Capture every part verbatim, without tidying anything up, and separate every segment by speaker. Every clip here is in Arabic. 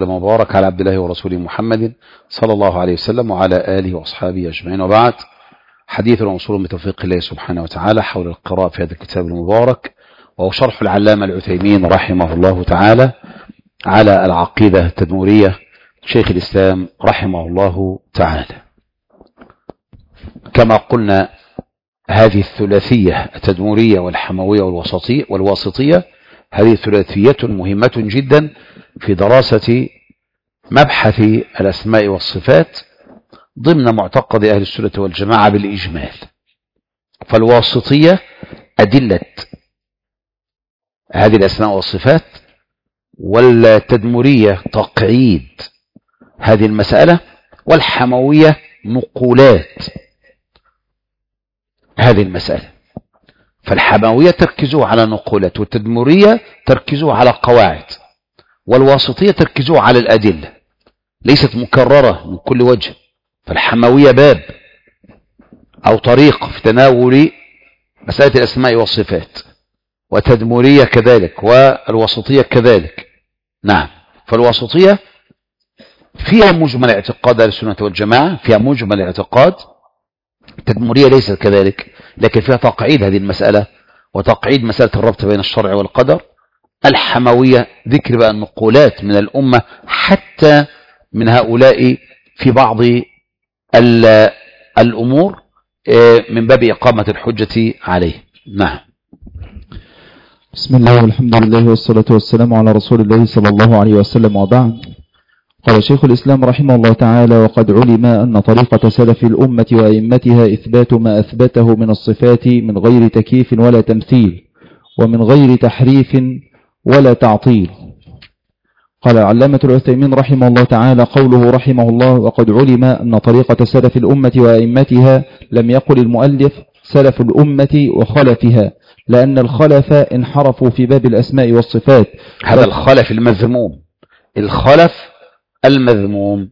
Speaker 1: مبارك على عبد الله ورسوله محمد صلى الله عليه وسلم وعلى آله وأصحابه أجمعين، وبعد. حديث وصول بتوفيق الله سبحانه وتعالى حول القراءة في هذا الكتاب المبارك، وهو شرح العلامة العثيمين رحمه الله تعالى على العقيدة التدمورية شيخ الإسلام رحمه الله تعالى. كما قلنا، هذه الثلاثية التدمورية والحموية والوسطية والواسطية هذه ثلاثية مهمة جدا في دراسة مبحث الأسماء والصفات ضمن معتقد أهل السنة والجماعة بالإجمال. فالواسطية أدلة هذه الأسماء والصفات، والتدمرية تقعيد هذه المسألة، والحموية نقولات هذه المسألة. فالحموية تركزوا على نقولات، والتدمرية تركزوا على قواعد، والواسطية تركزوا على الأدلة ليست مكررة من كل وجه. فالحموية باب أو طريق في تناول مسألة الأسماء والصفات، والتدمرية كذلك، والوسطية كذلك. نعم، فالوسطية فيها مجمل اعتقاد أهل السنة والجماعة، فيها مجمل اعتقاد. التدمرية ليست كذلك، لكن فيها تقعيد هذه المسألة وتقعيد مسألة الربط بين الشرع والقدر. الحموية ذكر بقى النقولات من الأمة حتى من هؤلاء في بعض الأمور من باب إقامة الحجة عليه. نعم.
Speaker 2: بسم الله والحمد لله والصلاة والسلام على رسول الله صلى الله عليه وسلم، وبعد. قال شيخ الإسلام رحمه الله تعالى: وقد علم أن طريقة سلف الأمة وأئمتها إثبات ما أثبته من الصفات من غير تكييف ولا تمثيل، ومن غير تحريف ولا تعطيل. قال العلامة العثيمين رحمه الله تعالى: قوله رحمه الله: وقد علم أن طريقة سلف الأمة وأئمتها، لم يقل المؤلف سلف الأمة وخلفها، لأن الخلف انحرفوا في باب الأسماء والصفات.
Speaker 1: هذا الخلف المذموم، الخلف المذموم،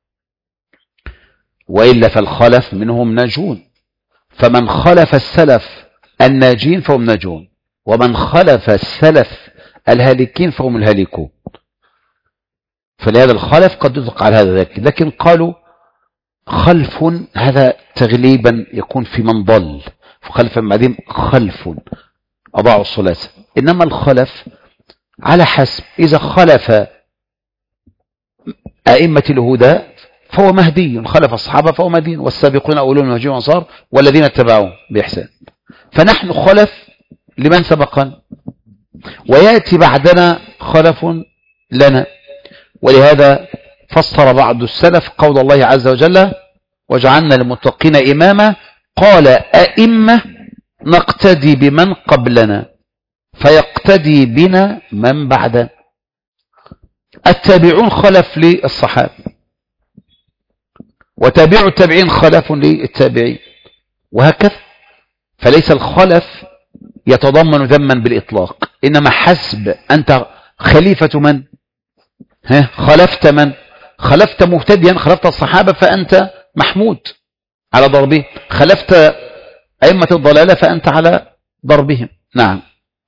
Speaker 1: وإلا فالخلف منهم ناجون. فمن خلف السلف الناجين فهم ناجون، ومن خلف السلف الهالكين فهم الهالكون. فلهذا الخلف قد يطلق على هذا ذاك، لكن قالوا خلف هذا تغليبا يكون في من ضل، فخلف بعدين خلف أضاعوا الصلاة. إنما الخلف على حسب، إذا خلف أئمة الهدى فهو مهدي، خلف الصحابة فهو مهدي، والسابقون أولون المهاجرين والأنصار والذين اتبعوهم بإحسان. فنحن خلف لمن سبقنا، ويأتي بعدنا خلف لنا. ولهذا فسر بعض السلف قول الله عز وجل: وجعلنا للمتقين إماما. قال: أئمة نقتدي بمن قبلنا فيقتدي بنا من بعدنا. التابعون خلف للصحابة، وتابع التابعين خلف للتابعين، وهكذا. فليس الخلف يتضمن ذما بالإطلاق، إنما حسب أنت خليفة من، ها خلفت من، خلفت مهتديا، خلفت الصحابة فأنت محمود على ضربهم، خلفت أئمة الضلالة فأنت على ضربهم. نعم.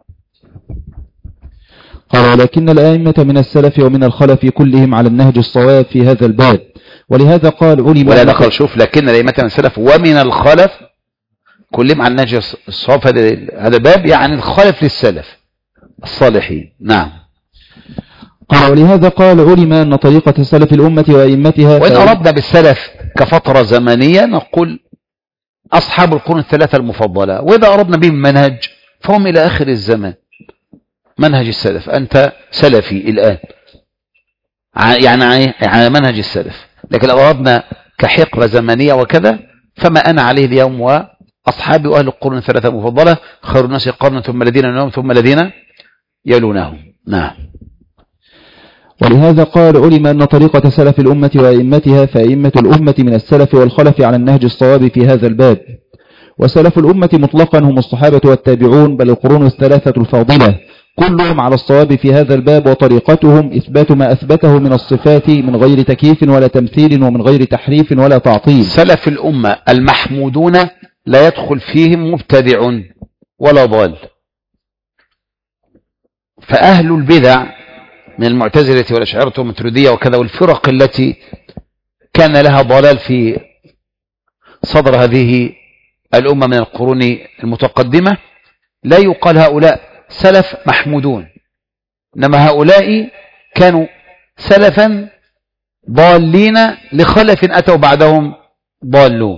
Speaker 2: قال: ولكن الأئمة من السلف ومن الخلف كلهم على النهج الصواب في هذا الباب، ولهذا قال علم.
Speaker 1: ولا دخل، شوف، لكن الأئمة من السلف ومن الخلف كلهم على النهج الصواب هذا الباب، يعني الخلف للسلف الصالحين. نعم.
Speaker 2: قال: ولهذا قال علم أن طريقة سلف الأمة وأئمتها.
Speaker 1: وإن أردنا بالسلف كفترة زمنية نقول أصحاب القرون الثلاثة المفضلة، وإذا أردنا بهم منهج فهم إلى آخر الزمان منهج السلف. أنت سلفي الآن يعني على منهج السلف، لكن لو أردنا كحقبة زمنية وكذا فما أنا عليه اليوم وأصحابي وأهل القرون الثلاثة المفضلة، خير الناس قرنا ثم الذين يلونهم ثم الذين يلونهم. نعم.
Speaker 2: ولهذا قال علم أن طريقة سلف الأمة وأئمتها، فأئمة الأمة من السلف والخلف على النهج الصواب في هذا الباب. وسلف الأمة مطلقا هم الصحابة والتابعون، بل القرون الثلاثة الفاضلة كلهم على الصواب في هذا الباب، وطريقتهم إثبات ما أثبته من الصفات من غير تكييف ولا تمثيل، ومن غير تحريف ولا تعطيل.
Speaker 1: سلف الأمة المحمودون لا يدخل فيهم مبتدع ولا ضال. فأهل البدع من المعتزلة والأشاعرة والماتريدية وكذا، والفرق التي كان لها ضلال في صدر هذه الأمة من القرون المتقدمة، لا يقال هؤلاء سلف محمودون، إنما هؤلاء كانوا سلفا ضالين لخلف أتوا بعدهم ضالون.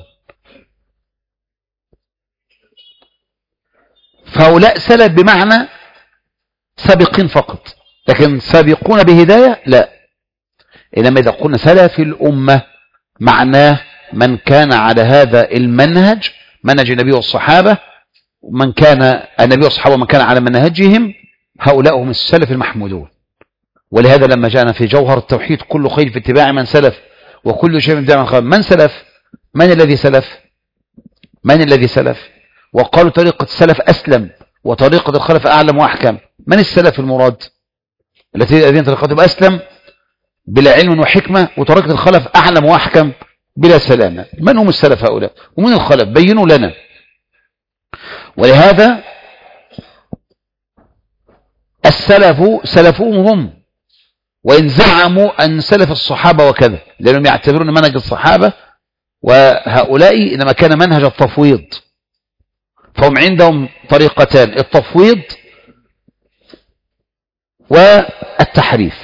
Speaker 1: فهؤلاء سلف بمعنى سابقين فقط، لكن سابقون بهداية لا. إنما إذا قلنا سلف الأمة معناه من كان على هذا المنهج، منهج النبي والصحابة، من كان النبي والصحابة من كان على منهجهم، هؤلاء هم السلف المحمودون. ولهذا لما جاءنا في جوهر التوحيد كل خير في اتباع من سلف وكل شيء في اتباع من خلف. من سلف؟ من الذي سلف؟ من الذي سلف؟ وقالوا طريقة السلف أسلم وطريقة الخلف أعلم وأحكم. من السلف المراد؟ التي الذين طريقتهم أسلم بلا علم وحكمة، وطريقة الخلف أعلم وأحكم بلا سلامة. من هم السلف هؤلاء ومن الخلف؟ بينوا لنا. ولهذا السلف سلفهم هم، وإن زعموا أن سلف الصحابة وكذا، لأنهم يعتبرون منهج الصحابة وهؤلاء إنما كان منهج التفويض، فهم عندهم طريقتان: التفويض والتحريف.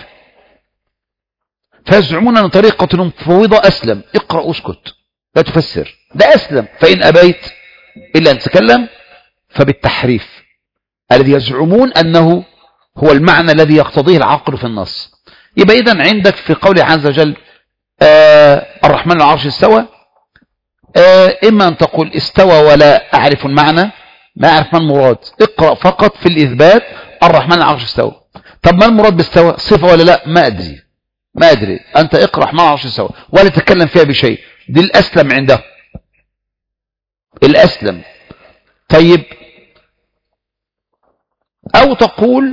Speaker 1: فيزعمون أن طريقة المفوضة أسلم، اقرأ اسكت لا تفسر، ده أسلم. فإن أبيت إلا أن تتكلم فبالتحريف الذي يزعمون أنه هو المعنى الذي يقتضيه العقل في النص. يبقى إذن عندك في قوله عز وجل آه الرحمن على العرش استوى، آه إما أن تقول استوى ولا أعرف المعنى، ما أعرف ما المراد، اقرأ فقط في الإثبات الرحمن على العرش استوى. طب ما المراد باستوى؟ صفة ولا لا؟ ما أدري ما أدري أنت اقرأ الرحمن على العرش استوى ولا تتكلم فيها بشيء، دي الأسلم عنده الأسلم. طيب، أو تقول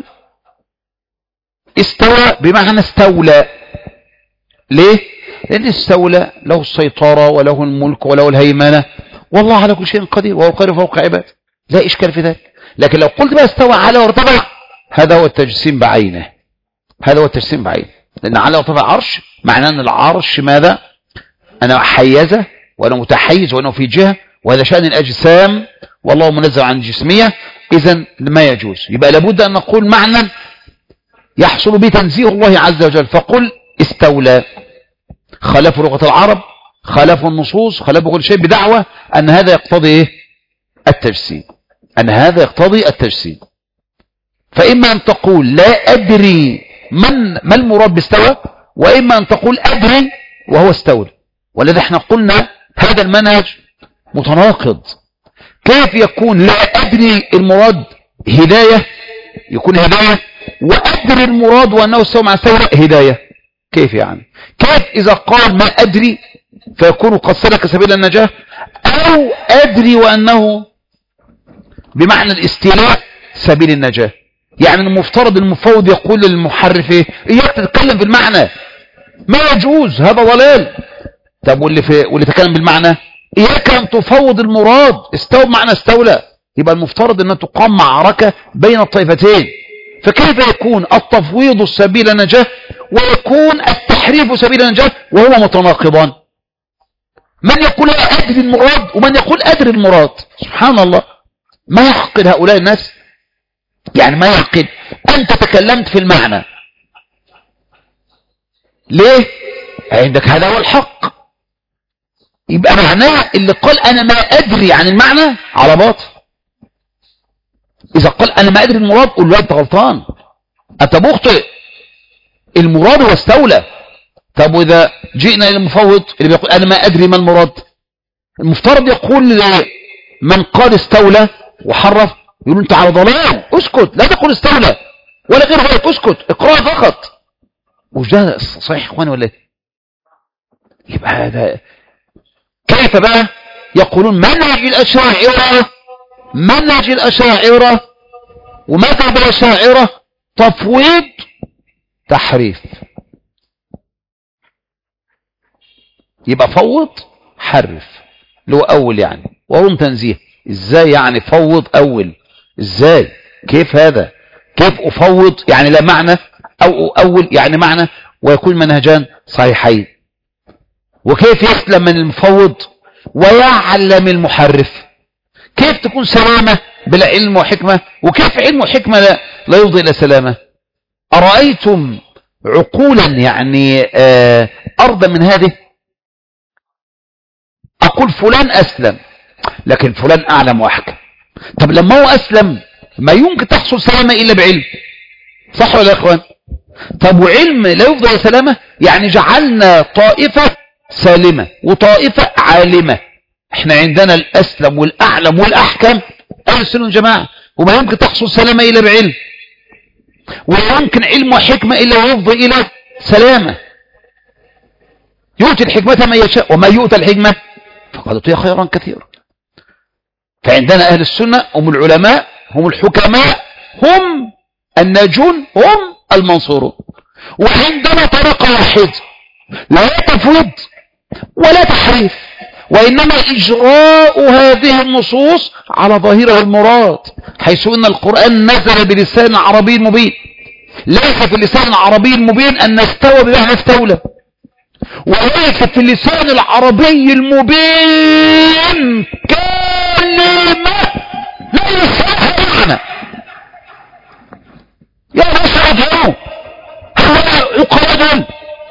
Speaker 1: استوى بمعنى استولى. ليه؟ لأن استولى له السيطرة وله الملك وله الهيمنة، والله على كل شيء قدير وهو قادر فوق عباده، لا إشكال في ذلك. لكن لو قلت بقى استوى على وارتفع، هذا هو التجسيم بعينه، هذا هو التجسيم بعينه. لأن على وارتفع عرش معناه أن العرش ماذا؟ أنا حيزة وأنا متحيز وأنا في جهة، وهذا شأن الأجسام والله منزه عن الجسمية، إذن ما يجوز. يبقى لابد أن نقول معنى يحصل به تنزيه الله عز وجل. فقل استولى، خالفوا لغة العرب، خالفوا النصوص، خالفوا كل شيء بدعوة أن هذا يقتضي إيه؟ التجسيم، أن هذا يقتضي التجسيم. فإما أن تقول لا أدري من ما المراد باستوى، وإما أن تقول أدري وهو استولى. ولذا احنا قلنا هذا المنهج متناقض. كيف يكون لا أدري المراد هداية، يكون هداية، وأدري المراد وأنه استوى مع استولى هداية؟ كيف يعني؟ كيف إذا قال ما أدري فيكون قد سلك سبيل النجاة، أو أدري وأنه بمعنى الاستيلاء سبيل النجاة؟ يعني المفترض المفوض يقول للمحرف ايه؟ إياك تتكلم بالمعنى، ما يجوز، هذا ضلال. طب واللي في واللي تكلم بالمعنى إياك أن تفوض المراد استوى بمعنى استولى. يبقى المفترض أن تقام معركة بين الطائفتين. فكيف يكون التفويض سبيل النجاة ويكون التحريف سبيل النجاة وهو متناقضان؟ من يقول لا أدري المراد ومن يقول أدري المراد؟ سبحان الله، ما يعقل هؤلاء الناس، يعني ما يعقل. أنت تكلمت في المعنى، ليه؟ عندك هذا هو الحق. يبقى معناه اللي قال أنا ما أدري عن المعنى على باطل. إذا قال أنا ما أدري المراد، قل له أنت غلطان، أنت مخطئ، المراد هو استولى. طب وإذا جئنا إلى المفوض اللي بيقول أنا ما أدري ما المراد، المفترض يقول من قال استولى وحرف، يقول أنت على ضلال، اسكت، لا تقول استولى ولا غير ذلك، اسكت، اقرأ فقط. وش ده صحيح اخواني ولا ايه؟ يبقى هذا كيف بقى يقولون منهج الأشاعرة، منهج الأشاعرة ومذهب الأشاعرة تفويض تحريف. يبقى فوض حرف اللي هو أول يعني، وهم تنزيه. ازاي يعني فوض أول؟ ازاي؟ كيف هذا؟ كيف أفوض يعني لا معنى أو أول يعني معنى ويكون منهجان صحيحين. وكيف يسلم من المفوض ويعلم المحرف؟ كيف تكون سلامة بلا علم وحكمة؟ وكيف علم وحكمة لا, لا يفضي إلى سلامة؟ أرأيتم عقولا يعني أرضى من هذه؟ أقول فلان أسلم لكن فلان أعلم وأحكم. طب لما هو أسلم ما يمكن تحصل سلامة إلا بعلم، صح ولا يا إخوان؟ طب وعلم لا يفضل إلى سلامة؟ يعني جعلنا طائفة سالمة وطائفة عالمة. احنا عندنا الأسلم والأعلم والأحكم أهل السنة والجماعة، وما يمكن تحصل سلامة إلا بعلم، ولا يمكن علم وحكمة إلا يفضي إلى سلامة. يؤتي الحكمة من يشاء وما يؤتى الحكمة فقد أوتي خيرا كثيرا. فعندنا أهل السنة هم العلماء، هم الحكماء، هم الناجون، هم المنصورون. وعندنا طريقة واحدة، لا تفويض ولا تحريف، وإنما إجراء هذه النصوص على ظاهرها المراد، حيث أن القرآن نزل بلسان عربي مبين. ليس في اللسان العربي المبين أن نستوى بمعنى استولى، وليس في اللسان العربي المبين كلمة لا يسمعها معنى. يا ناس عفوا عقاد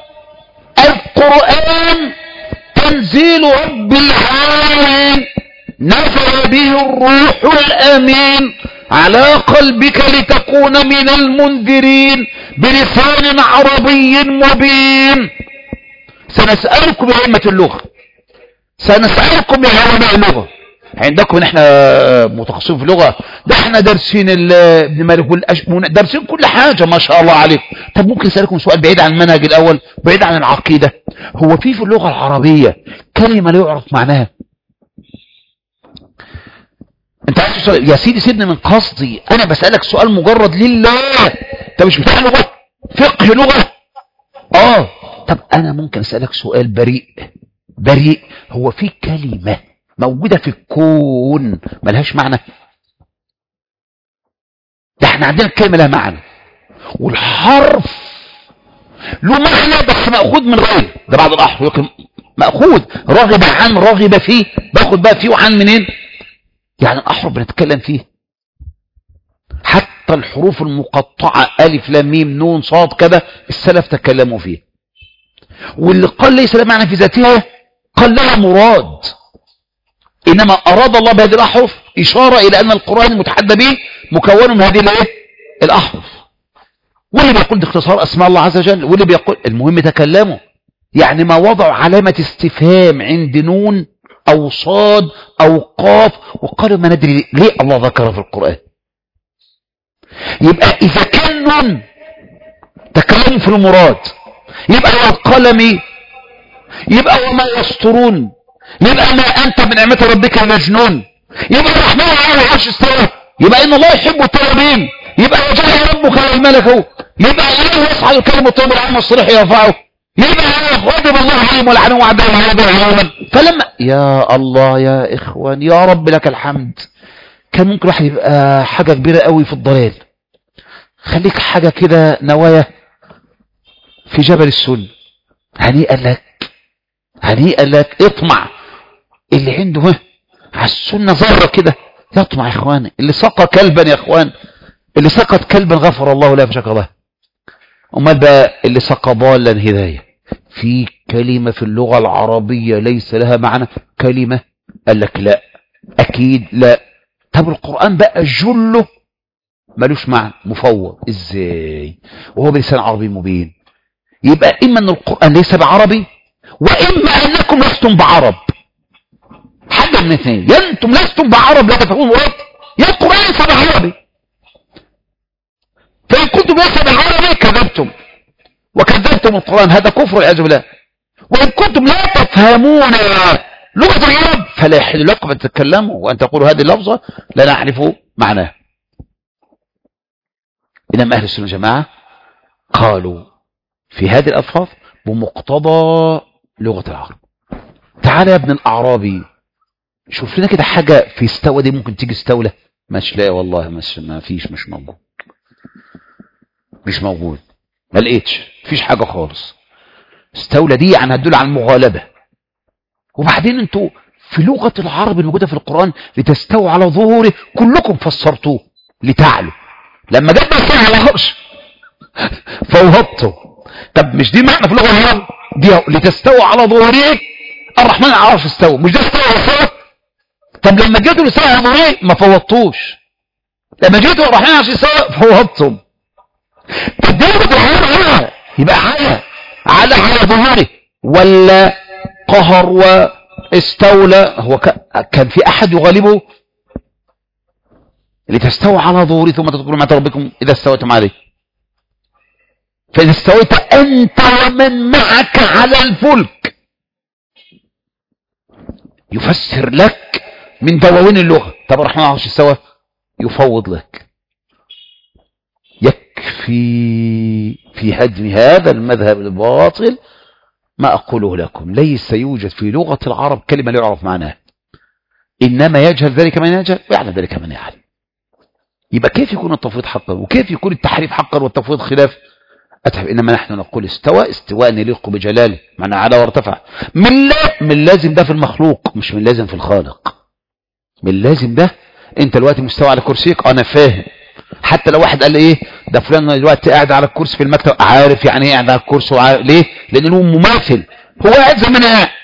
Speaker 1: القرآن تنزيل رب العالمين، نزل به الروح الأمين على قلبك لتكون من المنذرين بلسان عربي مبين. سنسألكم يا أئمة اللغة، سنسألكم يا علماء اللغة. عندكم احنا متخصصين في اللغة، ده احنا دارسين ابن مالك والأشمون، دارسين كل حاجة ما شاء الله عليكم. طب ممكن اسألكم سؤال بعيد عن المنهج الأول، بعيد عن العقيدة؟ هو في في اللغة العربية كلمة لا يعرف معناها؟ انت عايز تسأل يا سيدي سيبني من قصدي، انا بسألك سؤال مجرد لله. انت مش بتاع لغة، فقه لغة. اه طب انا ممكن اسألك سؤال بريء بريء، هو في كلمة موجودة في الكون ملهاش معنى؟ ده احنا عندنا الكلمة لها معنى، والحرف له معنى بس مأخوذ من غيره. ده بعض الأحرف مأخوذ راغب عن راغب فيه، باخد بقى فيه وعن منين؟ يعني الأحرف بنتكلم فيه، حتى الحروف المقطعة ألف لام ميم نون صاد كده السلف تكلموا فيه. واللي قال ليس لها معنى في ذاتها قال لها مراد، إنما أراد الله بهذه الأحرف إشارة إلى أن القرآن المتحدى به مكون من هذه الايه الأحرف. واللي بيقول ده اختصار أسماء الله عز وجل، واللي بيقول المهم تكلموا، يعني ما وضعوا علامة استفهام عند نون أو صاد أو قاف وقالوا ما ندري ليه الله ذكر في القرآن. يبقى إذا كان نون تكلموا في المراد، يبقى والقلم، يبقى وما يسطرون، يبقى ما أنت من نعمة ربك مجنون، يبقى الرحمن على العرش استوى، يبقى إن الله يحب التوابين، يبقى وجاء ربك والملك، يبقى إله يصعد الكلم الطيب والعمل الصالح يرفعه، يبقى غضب الله عليهم ولعنهم وعذبهم عذابا. فلما يا الله يا إخوان يا رب لك الحمد، كان ممكن واحد يبقى حاجة كبيرة قوي في الضلال، خليك حاجة كده نوايا في جبل السن، هنيئا لك هنيئا لك. اطمع اللي عنده ها على السنة ذرة كده يطمع يا اخوان. اللي سقى كلبا يا اخوان، اللي سقط كلبا غفر الله له فشكر له. امال بقى اللي سقى ضالا هداية. في كلمة في اللغة العربية ليس لها معنى؟ كلمة قال لك لا اكيد لا. طب القرآن بقى جله ملوش معنى، مفوض ازاي وهو بلسان عربي مبين؟ يبقى اما ان القرآن ليس بعربي، واما انكم لستم بعرب. حاجة من اثنين، يا انتم لستم بعرب لا تفهمون مراد، يا القرآن ليس بعربي. فإن كنتم ليس بعربي كذبتم وكذبتم القرآن، هذا كفر والعياذ بالله. وإن كنتم لا تفهمون لغة العرب فلا يحل لكم أن تتكلموا وأن تقولوا هذه اللفظة لا نعرف معناها. إنما أهل السنة والجماعة قالوا في هذه الألفاظ بمقتضى لغة العرب. تعالى يا ابن الأعرابي شوف لنا كده حاجة في استوى دي ممكن تيجي استولى. مش لا والله مش ما فيش، مش موجود مش موجود. ما لقيتش، مفيش حاجة خالص. استولى دي يعني هتدل على المغالبة. وبعدين انتوا في لغة العرب الموجودة في القرآن لتستوى على ظهوره كلكم فسرتوه لتعلوا. لما جت بس على العرش فوهبته. طب مش دي معنى في اللغة العرب دي لتستوى على ظهوره الرحمن على العرش استوى، مش ده استوى على العرش؟ طب لما جيتوا لستوى على ظهوره ما فوضتوش، لما جيتوا الرحمن على العرش استوى فوهبتم. طب دي على يبقى على على على ظهوره ولا قهر واستولى؟ هو كان في احد يغالبه؟ لتستوى على ظهوره ثم تذكروا نعمة ربكم اذا استويتم عليه. فاذا استويت انت ومن معك على الفلك يفسر لك من دواوين اللغة. طب الرحمن على العرش استوى يفوض لك. يكفي في هدم هذا المذهب الباطل ما أقوله لكم. ليس يوجد في لغة العرب كلمة لا يعرف معناها، إنما يجهل ذلك من يجهل ويعلم ذلك من يعلم. يبقى كيف يكون التفويض حقا وكيف يكون التحريف حقا والتفويض خلاف؟ أتحب. إنما نحن نقول استوى استواء يليق بجلاله، معنى على وارتفع. من لا من لازم ده في المخلوق، مش من لازم في الخالق. من لازم ده انت دلوقتي مستوى على كرسيك، انا فاهم. حتى لو واحد قال لي ايه ده فلان دلوقتي قاعد على الكرسي في المكتب، عارف يعني ايه قاعد على الكرسي وعارف ليه؟ لان هو مماثل، هو قاعد زي ما انا قاعد.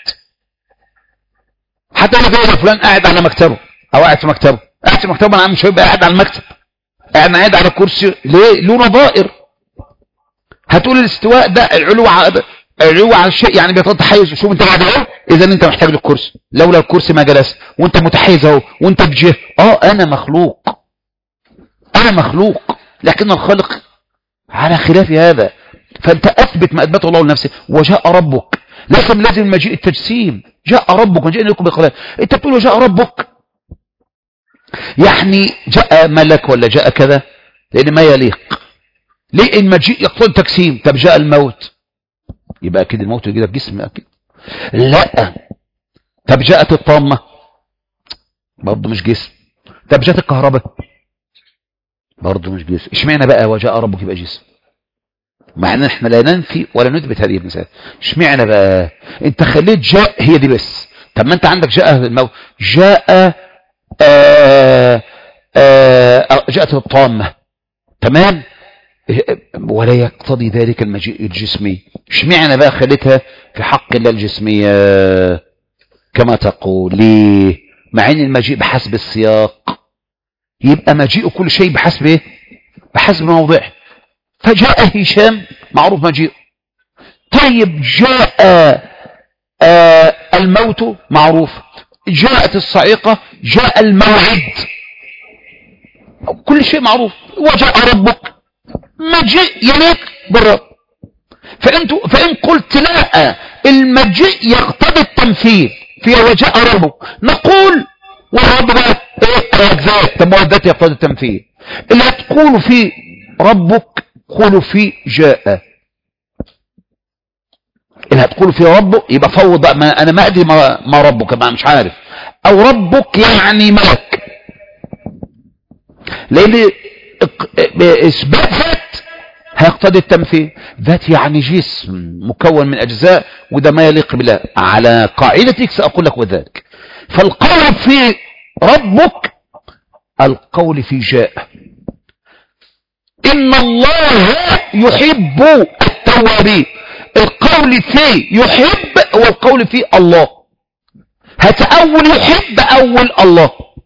Speaker 1: حتى لو ده فلان قاعد على مكتبه او قاعد في مكتبه، قاعد في مكتبه انا مش هيبقى قاعد على المكتب، قاعد قاعد على الكرسي ليه؟ له نظائر. هتقول الاستواء ده العلو على العلو على الشيء يعني بيتحيز. شوف انت قاعد اهو، اذا انت محتاج للكرسي، لولا الكرسي ما جلست، وانت متحيز اهو وانت بجه. اه انا مخلوق، انا مخلوق، لكن الخالق على خلاف هذا. فانت اثبت ما اثبته الله لنفسه. وجاء ربك ليس من لازم مجيء التجسيم. جاء ربك وجاء لكم بقلال. انت بتقول وجاء ربك يعني جاء ملك ولا جاء كذا، لان ما يليق. ليه المجيء يقتضي التجسيم؟ طب جاء الموت يبقى اكيد الموت يجي لك جسم اكيد. لا. طب جاءت الطامه برضه مش جسم. طب جاءت الكهرباء برضه مش جسم. اشمعنى بقى وجاء ربك يبقى جسم؟ مع ان احنا لا ننفي ولا نثبت هذه المسائل. اشمعنى بقى انت خليت جاء هي دي بس؟ طب ما انت عندك جاء الموت، جاء آآ آآ جاءت الطامه تمام، ولا يقتضي ذلك المجيء الجسمي. اشمعنى بقى خليتها في حق الله الجسمية كما تقول؟ ليه؟ مع ان المجيء بحسب السياق، يبقى مجيء كل شيء بحسب ايه؟ بحسب موضعه. فجاء هشام معروف مجيء. طيب جاء آه الموت معروف. جاءت الصعيقة، جاء الموعد، كل شيء معروف. وجاء ربك مجيء يليق بالرب. فانتوا فان قلت لا المجيء يقتضي التمثيل في وجاء ربك، نقول والرب بقى ايه؟ الذات. طب ما الذات يقتضي التمثيل. اللي هتقولوا في ربك قولوا في جاء. اللي هتقولوا في ربك يبقى فوض بقى. ما انا ما ادري ما, ما ربك ما مش عارف، او ربك يعني ملك. لان اثبات ذات هيقتضي التمثيل. ذات يعني جسم مكون من اجزاء، وده ما يليق بالله. على قاعدتك ساقول لك وذلك. فالقول في ربك القول في جاء. ان الله يحب التوابين. القول في يحب والقول في الله. هتأول يحب اول الله.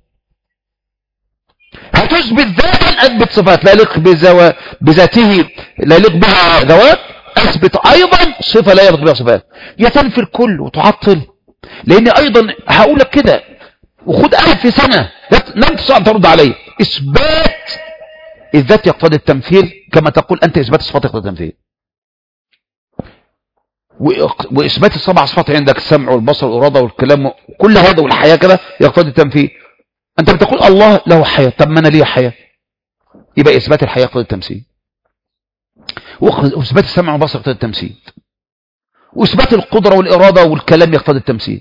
Speaker 1: هتثبت ذاتا اثبت صفات لا يليق بذاته لا يليق بها ذوات، اثبت ايضا صفه لا يليق بها صفات. يا تنفي الكل وتعطل. لان ايضا هقول لك كده وخد ألف سنه لم تستطيع ترد علي. اثبات الذات يقتضي التمثيل كما تقول انت اثبات الصفات يقتضي التمثيل. واثبات السبع صفات عندك السمع والبصر والاراده والكلام كل هذا والحياه كده يقتضي التمثيل. انت بتقول الله له حياه، طب ما انا ليه حياه؟ يبقى اثبات الحياه يقتضي التمثيل، واثبات السمع والبصر يقتضي التمثيل، واثبات القدره والاراده والكلام يقتضي التمثيل.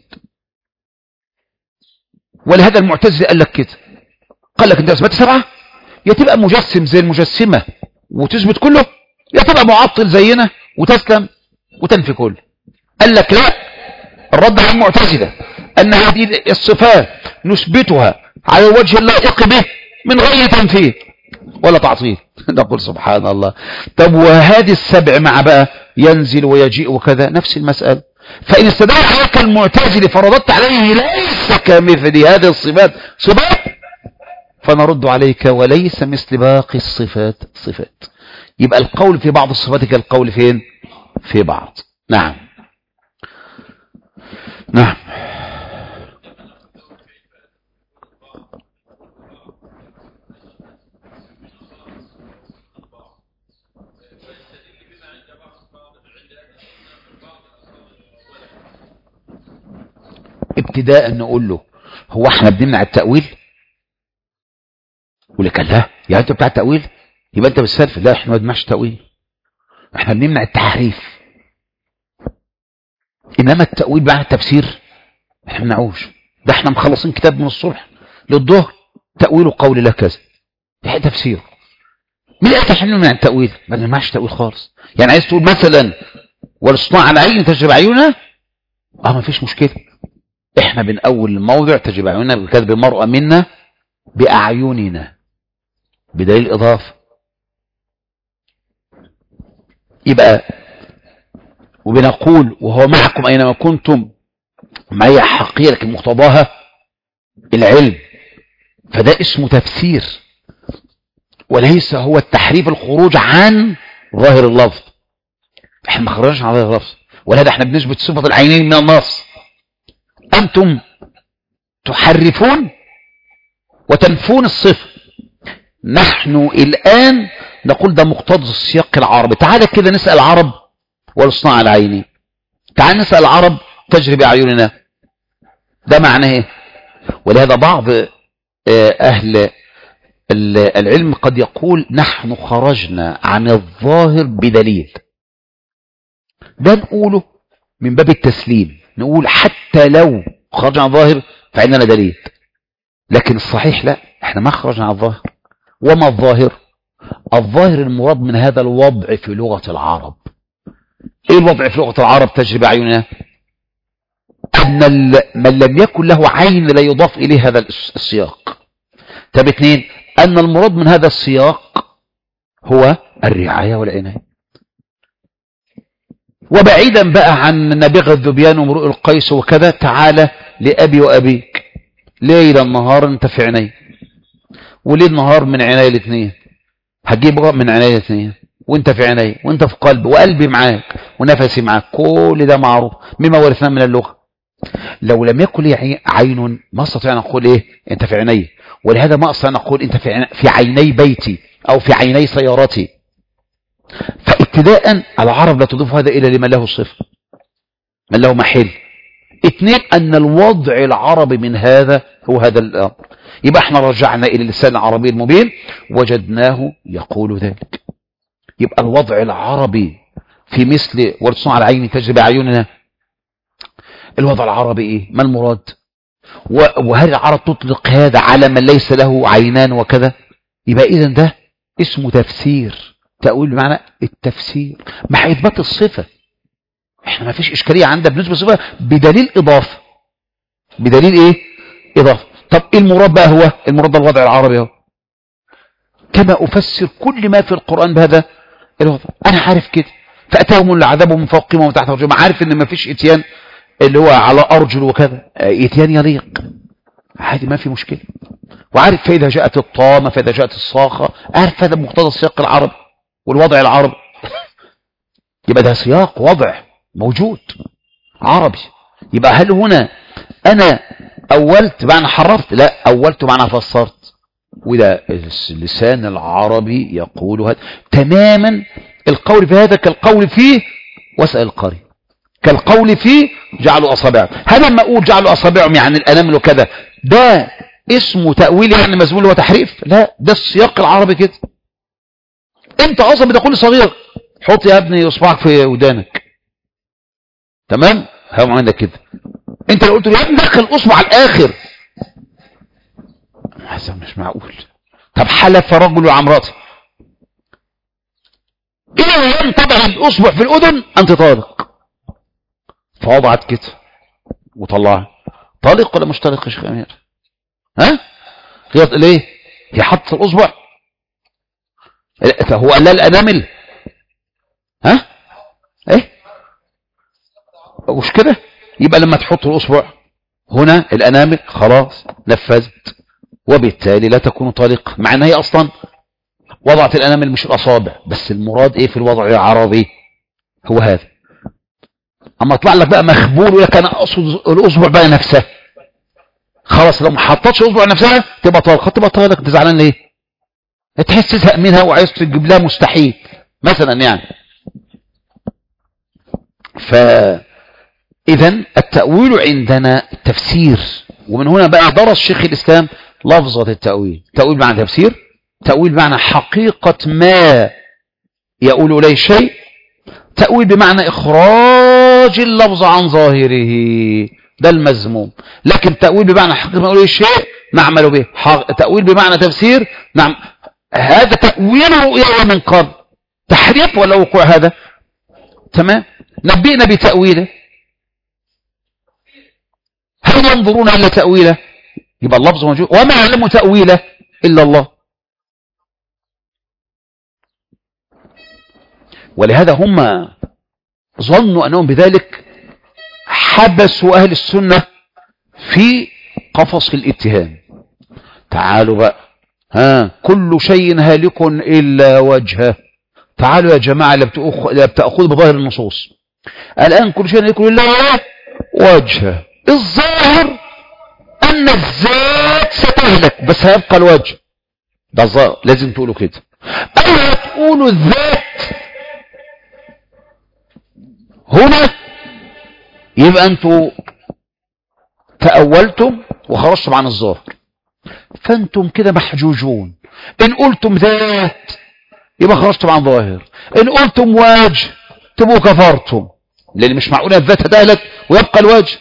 Speaker 1: ولهذا المعتزله قال لك كده، قال لك انت اثبات سبعه يا تبقى مجسم زي المجسمه وتثبت كله، يا تبقى معطل زينا وتسلم وتنفي كل. قال لك لا، الرد على المعتزلة أن هذه الصفات نثبتها على الوجه اللائق به من غير تنفيه ولا تعطيل. نقول سبحان الله. طب وهذه السبع مع بقى ينزل ويجيء وكذا نفس المسألة. فإن استدل عليك المعتزل فرددت عليه ليس كمثل هذه الصفات صفات، فنرد عليك وليس مثل باقي الصفات صفات. يبقى القول في بعض الصفات كالقول فين؟ في بعض. نعم نعم. ابتداء نقول له هو احنا بنمنع التأويل؟ يقول لك لا، يعني انت بتاع التأويل يبقى انت بالسلف. لا، احنا ما بنمنعش التأويل، احنا بنمنع التحريف. انما التأويل معنى التفسير احنا ما بنمنعوش. ده احنا مخلصين كتاب من الصبح للظهر تأويل قول الله كذا، ده تفسير. مين قال احنا بنمنع التأويل؟ ما بنمنعش التأويل خالص. يعني عايز تقول مثلا والاصطناع على عين تجرب عيونها، اه ما فيش مشكله. احنا بنأول الموضع تجب عيوننا بكذب المرأة منا بأعيننا بدليل إضافة. يبقى وبنقول وهو معكم أينما كنتم معي حقيقة لكن مقتضاها العلم، فده اسمه تفسير وليس هو التحريف الخروج عن ظاهر اللفظ. احنا ما خرجناش عن ظاهر اللفظ، ولهذا احنا بنثبت صفة العينين من النص. أنتم تحرفون وتنفون الصفة. نحن الآن نقول ده مقتضى السياق العربي. تعال كده نسأل العرب والاصطناع على عيني. تعال نسأل العرب تجري بأعيننا، ده معناه ايه؟ ولهذا بعض أهل العلم قد يقول نحن خرجنا عن الظاهر بدليل. ده نقوله من باب التسليم، نقول حتى لو خرجنا عن الظاهر فعندنا دليل. لكن الصحيح لا، احنا ما خرجنا عن الظاهر. وما الظاهر؟ الظاهر المراد من هذا الوضع في لغة العرب. ايه الوضع في لغة العرب تجري بأعيننا؟ ان من لم يكن له عين لا يضاف اليه هذا السياق. طب اثنين، ان المراد من هذا السياق هو الرعاية والعناية. وبعيدا بقى عن نبيغ الذبيان ومرؤ القيس وكذا، تعالى لأبي وأبيك، ليل النهار انت في عيني، وليل نهار من عيني الاثنين، هتجيب من عيني الاثنين وانت في عيني وانت في قلبي وقلبي معاك ونفسي معاك، كل ده معروف مما ورثناه من اللغة. لو لم يكن لي عين ما استطيع ان اقول ايه انت في عيني، ولهذا ما استطيع ان اقول انت في عيني بيتي او في عيني سيارتي. فابتداء العرب لا تضيف هذا إلا لمن له صفة من له محل. اثنين، أن الوضع العربي من هذا هو هذا الأمر. يبقى احنا رجعنا إلى اللسان العربي المبين وجدناه يقول ذلك. يبقى الوضع العربي في مثل والصنع على عيني تجري بأعيننا، الوضع العربي ايه؟ ما المراد؟ وهل العرب تطلق هذا على من ليس له عينان وكذا؟ يبقى إذن ده اسمه تفسير، تأويل بمعنى التفسير مع إثبات الصفة. احنا ما فيش إشكالية عندنا بالنسبة للصفة بدليل إضافة. بدليل إيه؟ إضافة. طب إيه المراد بقى؟ هو المراد ده الوضع العربي هو. كما أفسر كل ما في القرآن بهذا الوضع. أنا عارف كده، فأتاهم العذاب من فوقهم ومن تحت أرجلهم. عارف إن ما فيش إتيان اللي هو على أرجل وكذا، إتيان يليق عادي ما في مشكلة. وعارف فإذا جاءت الطامة فإذا جاءت الصاخة، عارف هذا مقتضى السياق العربي والوضع العربي. يبقى ده سياق وضع موجود عربي. يبقى هل هنا أنا أولت معنى حرفت؟ لا، أولت معنى فسرت. وده اللسان العربي يقول هذا تماما. القول في هذا كالقول فيه واسأل القارئ، كالقول فيه جعلوا أصابعهم. هل لما أقول جعلوا أصابعهم يعني الأنامل وكذا ده اسمه تأويل يعني مزمول وتحريف؟ لا، ده السياق العربي كده. انت اصلا بتقول صغير حط يا ابني اصبعك في ودانك، تمام؟ هم عندك كده. انت لو قلت له يا ابني دخل اصبع على الاخر، هذا مش معقول. طب حلف رجل عن امراته، إلى أن تضع الأصبع في الأذن أنت طالق. فوضعت كده وطلعها. طالق ولا مش طالق يا شيخ أمير؟ ها؟ هي ليه؟ هي حط الأصبع؟ فهو قال لا الأنامل؟ ها؟ ايه؟ مش كده؟ يبقى لما تحط الأصبع هنا الأنامل خلاص نفذت، وبالتالي لا تكون طالقة، مع ان هي اصلا وضعت الأنامل مش الأصابع، بس المراد ايه في الوضع العربي هو هذا. اما اطلع لك بقى مخبول ويقول لك انا اقصد الأصبع بقى نفسها، خلاص لو ما حطتش الأصبع نفسها تبقى طالقة. تبقى طالق انت زعلان ليه؟ تحس تزهق منها وعايز تجيب لها مستحيل مثلا يعني. فإذا التأويل عندنا تفسير، ومن هنا بقى درس شيخ الإسلام لفظة التأويل. تأويل معنى تفسير، تأويل بمعنى حقيقة ما يقول إليه الشيء، تأويل بمعنى إخراج اللفظ عن ظاهره، ده المذموم. لكن تأويل بمعنى حقيقة ما يقول إليه الشيء نعمل به. تأويل بمعنى تفسير نعم، هذا تأويل رؤيا من قبل. تحريف ولا وقوع هذا؟ تمام. نبئنا بتأويله، هل ينظرون إلا تأويله؟ يبقى اللفظ موجود، وما يعلم تأويله إلا الله. ولهذا هم ظنوا أنهم بذلك حبسوا أهل السنة في قفص الاتهام. تعالوا بقى، ها كل شيء هالك إلا وجهه. تعالوا يا جماعة لا بتأخذ بظاهر النصوص. الآن كل شيء هالك إلا وجهه. الظاهر أن الذات ستهلك بس هيبقى الوجه، ده الظاهر، لازم تقولوا كده. ألا تقولوا الذات هنا يبقى أنتوا تأولتم وخرجتم عن الظاهر، فأنتم كده محجوجون. إن قلتم ذات يبقى خرجتم عن ظاهر، إن قلتم وجه تبقوا كفرتم، لأن مش معقولة الذات هتهلك ويبقى الوجه.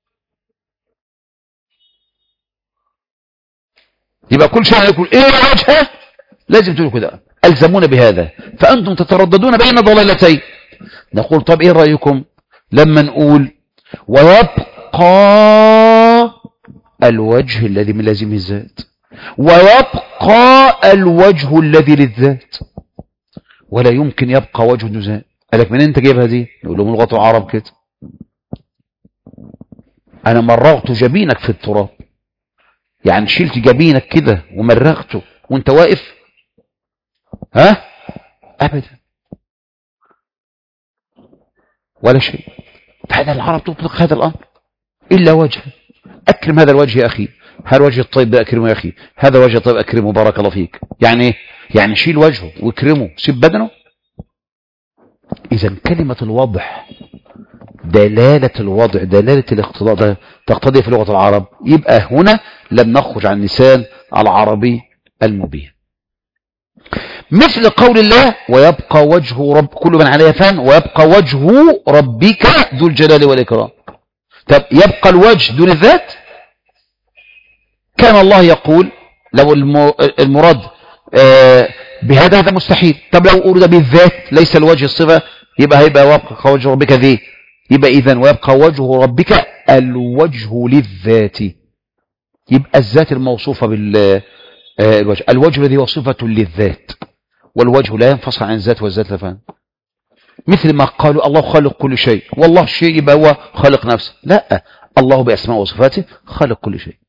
Speaker 1: يبقى كل شيء يقول إيه وجهه لازم تقولوا كده، ألزمونا بهذا. فأنتم تترددون بين ضلالتين. نقول طب إيه رأيكم لما نقول ويبقى الوجه الذي من لازم الذات، ويبقى الوجه الذي للذات، ولا يمكن يبقى وجه ذات. قالك من انت جايبها دي؟ يقول لهم لغة العرب كده. انا مرغت جبينك في التراب، يعني شلت جبينك كده ومرغته وانت واقف؟ ها ابدا ولا شيء. فهذا العرب تطلق هذا الامر الا وجهه. اكرم هذا الوجه يا اخي، هذا الوجه الطيب ده اكرمه يا اخي، هذا وجه طيب اكرمه بارك الله فيك. يعني ايه؟ يعني شيل وجهه واكرمه، سيب بدنه. اذا كلمة الوضع، دلالة الوضع، دلالة الاقتضاء ده تقتضي في لغة العرب. يبقى هنا لم نخرج عن لسان العربي المبين. مثل قول الله ويبقى وجه رب كل من عليها فان ويبقى وجه ربك ذو الجلال والإكرام. طب يبقى الوجه دون الذات؟ كان الله يقول لو المراد آه بهذا هذا مستحيل. طب لو أريد بالذات ليس الوجه الصفة يبقى هيبقى ويبقى وجه ربك ذي. يبقى إذن ويبقى وجه ربك الوجه للذات، يبقى الذات الموصوفة بالوجه. الوجه الذي هو صفة للذات، والوجه لا ينفصل عن الذات والذات لا فهم. مثل ما قالوا الله خالق كل شيء، والله شيء يبقى هو خالق نفسه. لا، الله بأسماء وصفاته خالق كل شيء.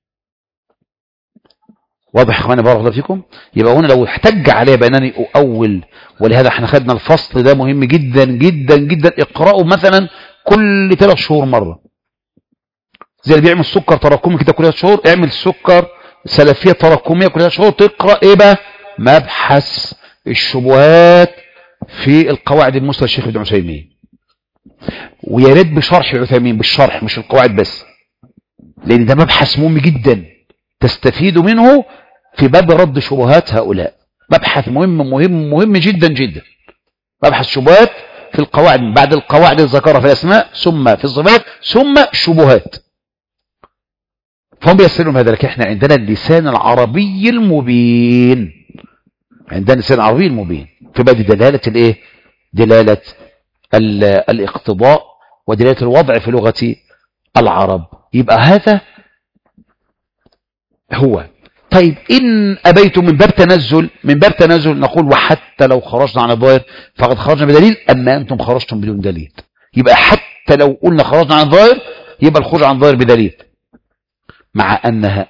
Speaker 1: واضح اخواني بارك الله فيكم؟ يبقى هنا لو احتج عليه بأنني أؤول، ولهذا احنا خدنا الفصل ده مهم جدا جدا جدا. اقرأوا مثلا كل ثلاث شهور مرة، زي اللي بيعمل سكر تراكمي كده كل ثلاث شهور، اعمل سكر سلفية تراكمية كل ثلاث شهور. تقرأ ايه بقى؟ مبحث الشبهات في القواعد المثلى الشيخ ابن عثيمين، ويا ريت بشرح العثيمين، بالشرح مش القواعد بس، لان ده مبحث مهم جدا تستفيد منه في باب رد شبهات هؤلاء. مبحث مهم مهم مهم جدا جدا، مبحث شبهات في القواعد، بعد القواعد الذكرى في الاسماء ثم في الصفات ثم شبهات. فهم بيسألون هذا، لكن احنا عندنا اللسان العربي المبين، عندنا اللسان العربي المبين في باب دلالة الايه دلالة الاقتضاء ودلالة الوضع في لغة العرب. يبقى هذا هو. طيب إن أبيتم من باب تنزل، من باب تنزل نقول وحتى لو خرجنا عن الظاهر فقد خرجنا بدليل، أما أنتم خرجتم بدون دليل. يبقى حتى لو قلنا خرجنا عن الظاهر يبقى الخروج عن الظاهر بدليل، مع أنها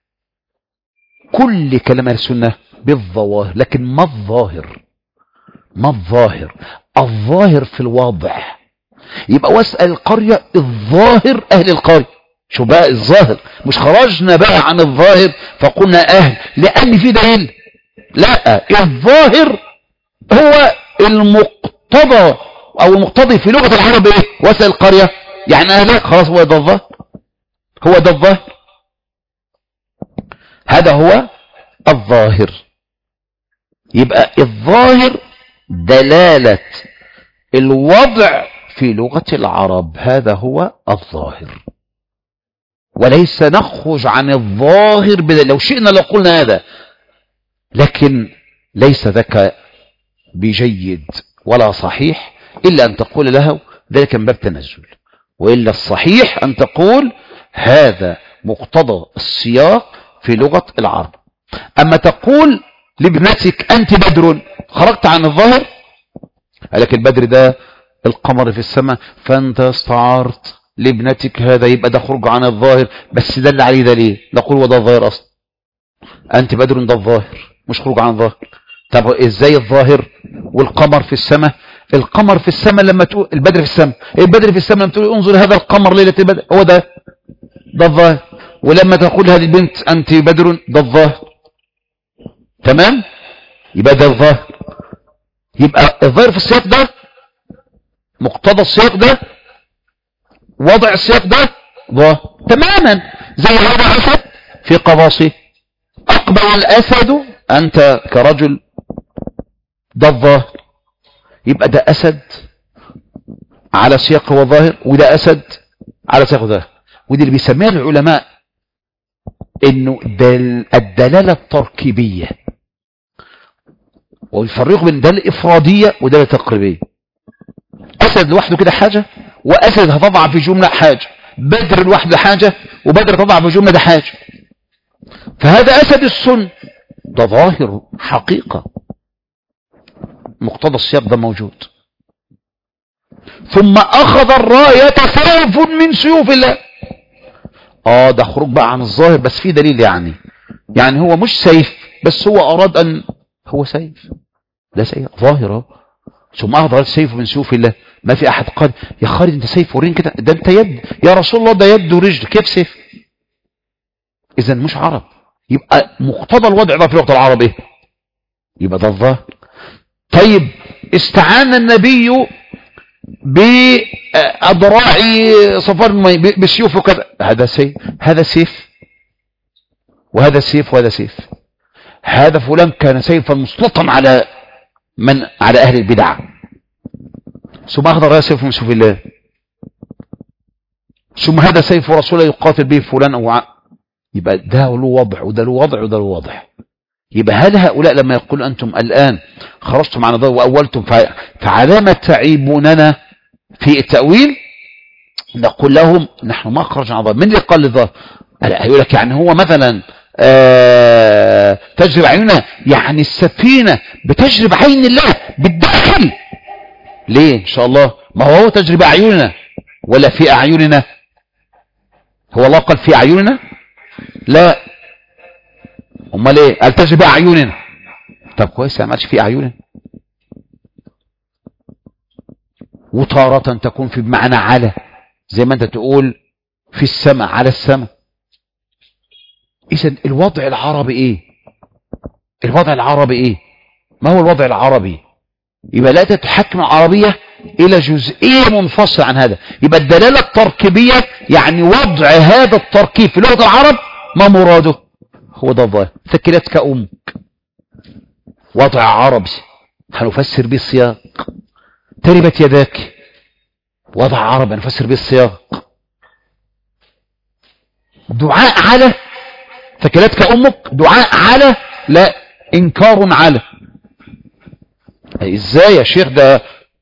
Speaker 1: كل كلام السنة بالظواهر. لكن ما الظاهر؟ ما الظاهر؟ الظاهر في الواضع. يبقى واسأل القرية الظاهر أهل القرية. شو بقى الظاهر؟ مش خرجنا بقى عن الظاهر فقلنا أهل لأن في دليل، لا، الظاهر هو المقتضى أو المقتضي في لغة العرب إيه؟ واسأل القرية يعني أهلك، خلاص هو ده الظاهر، هو ده الظاهر، هذا هو الظاهر. يبقى الظاهر دلالة الوضع في لغة العرب، هذا هو الظاهر، وليس نخرج عن الظاهر بدل. لو شئنا لقلنا هذا، لكن ليس ذاك بجيد ولا صحيح إلا أن تقول له ذلك من باب تنزل، وإلا الصحيح أن تقول هذا مقتضى السياق في لغة العرب. أما تقول لابنتك أنت بدر، خرجت عن الظاهر، لكن البدر ده القمر في السماء، فأنت استعارت لابنتك هذا، يبقى ده خرج عن الظاهر، بس دل عليه دليل، نقول وده الظاهر أصلا، أنت بدر ده الظاهر مش خروج عن الظاهر. طب إزاي الظاهر والقمر في السماء؟ القمر في السماء لما تقول البدر في السماء، البدر في السماء لما تقول انظر هذا القمر ليلة البدر، هو ده ده الظاهر. ولما تقول هذه البنت أنت بدر ده الظاهر، تمام؟ يبقى ده الظاهر. يبقى الظاهر في السياق ده، مقتضى السياق ده، وضع السياق ده ظاهر تماما. زي هذا أسد في قواصيه، أقبل الأسد أنت كرجل، ده الظاهر. يبقى ده أسد على سياق هو ظاهر، وده أسد على سياق ظاهر. ودي اللي بيسميها العلماء إنه دل الدلالة التركيبية، ويفرقوا بين دلالة إفرادية ودلالة تقريبية. أسد لوحده كده حاجة، وأسد هتضع في جملة حاجة، بدر لوحده حاجة، وبدر تضع في جملة ده حاجة. فهذا أسد السن ده ظاهر حقيقة، مقتضى السياق ده موجود. ثم أخذ الراية سيف من سيوف الله، آه ده خروج بقى عن الظاهر بس في دليل، يعني يعني هو مش سيف بس هو أراد أن هو سيف، ده سيف ظاهرة. ثم أخذ سيف من سيوف الله. ما في أحد قال يا خالد أنت سيف ورين كده، ده أنت يد يا رسول الله، ده يد ورجل، كيف سيف؟ إذا مش عرب. يبقى مقتضى الوضع ده في لغة العرب إيه؟ يبقى ده الظاهر. طيب استعان النبي بأضراع صفار بسيوف وكذا، هذا سيف، هذا سيف، وهذا سيف، وهذا سيف. هذا فلان كان سيفا مسلطا على من على أهل البدع، ثم أخذ الراية سيف من سيوف الله، ثم هذا سيف رسول يقاتل به فلان أو ع... يبقى ده له وضع وده له وضع وده له وضع. يبقى هل هؤلاء لما يقول أنتم الآن خرجتم عن الظاهر وأولتم فعلامة تعيبوننا في التأويل؟ نقول لهم نحن ما خرجنا عن الظاهر. من اللي قال الظاهر؟ يقول لك يعني هو مثلا آه تجرب عيننا، يعني السفينة بتجرب عين الله بالداخل. ليه إن شاء الله؟ ما هو تجرب أعيننا ولا في أعيننا؟ هو الله قال في أعيننا؟ لا، امال ايه؟ قال تجرب أعيننا. طب كويس، ما عملش في أعيننا. وتارة تكون في بمعنى على، زي ما انت تقول في السماء، على السماء. اذا الوضع العربي ايه؟ الوضع العربي ايه؟ ما هو الوضع العربي؟ يبقى لا تتحكم العربية الى جزئية منفصلة عن هذا. يبقى الدلالة التركيبية يعني وضع هذا التركيب في لغة العرب، ما مراده؟ هو ده الظاهر. ثكلتك أمك، وضع عربي هنفسر به السياق. تربت يداك، وضع عربي هنفسر به السياق. دعاء على، ثكلتك أمك، دعاء على، لا، إنكار على. ازاي يا شيخ؟ ده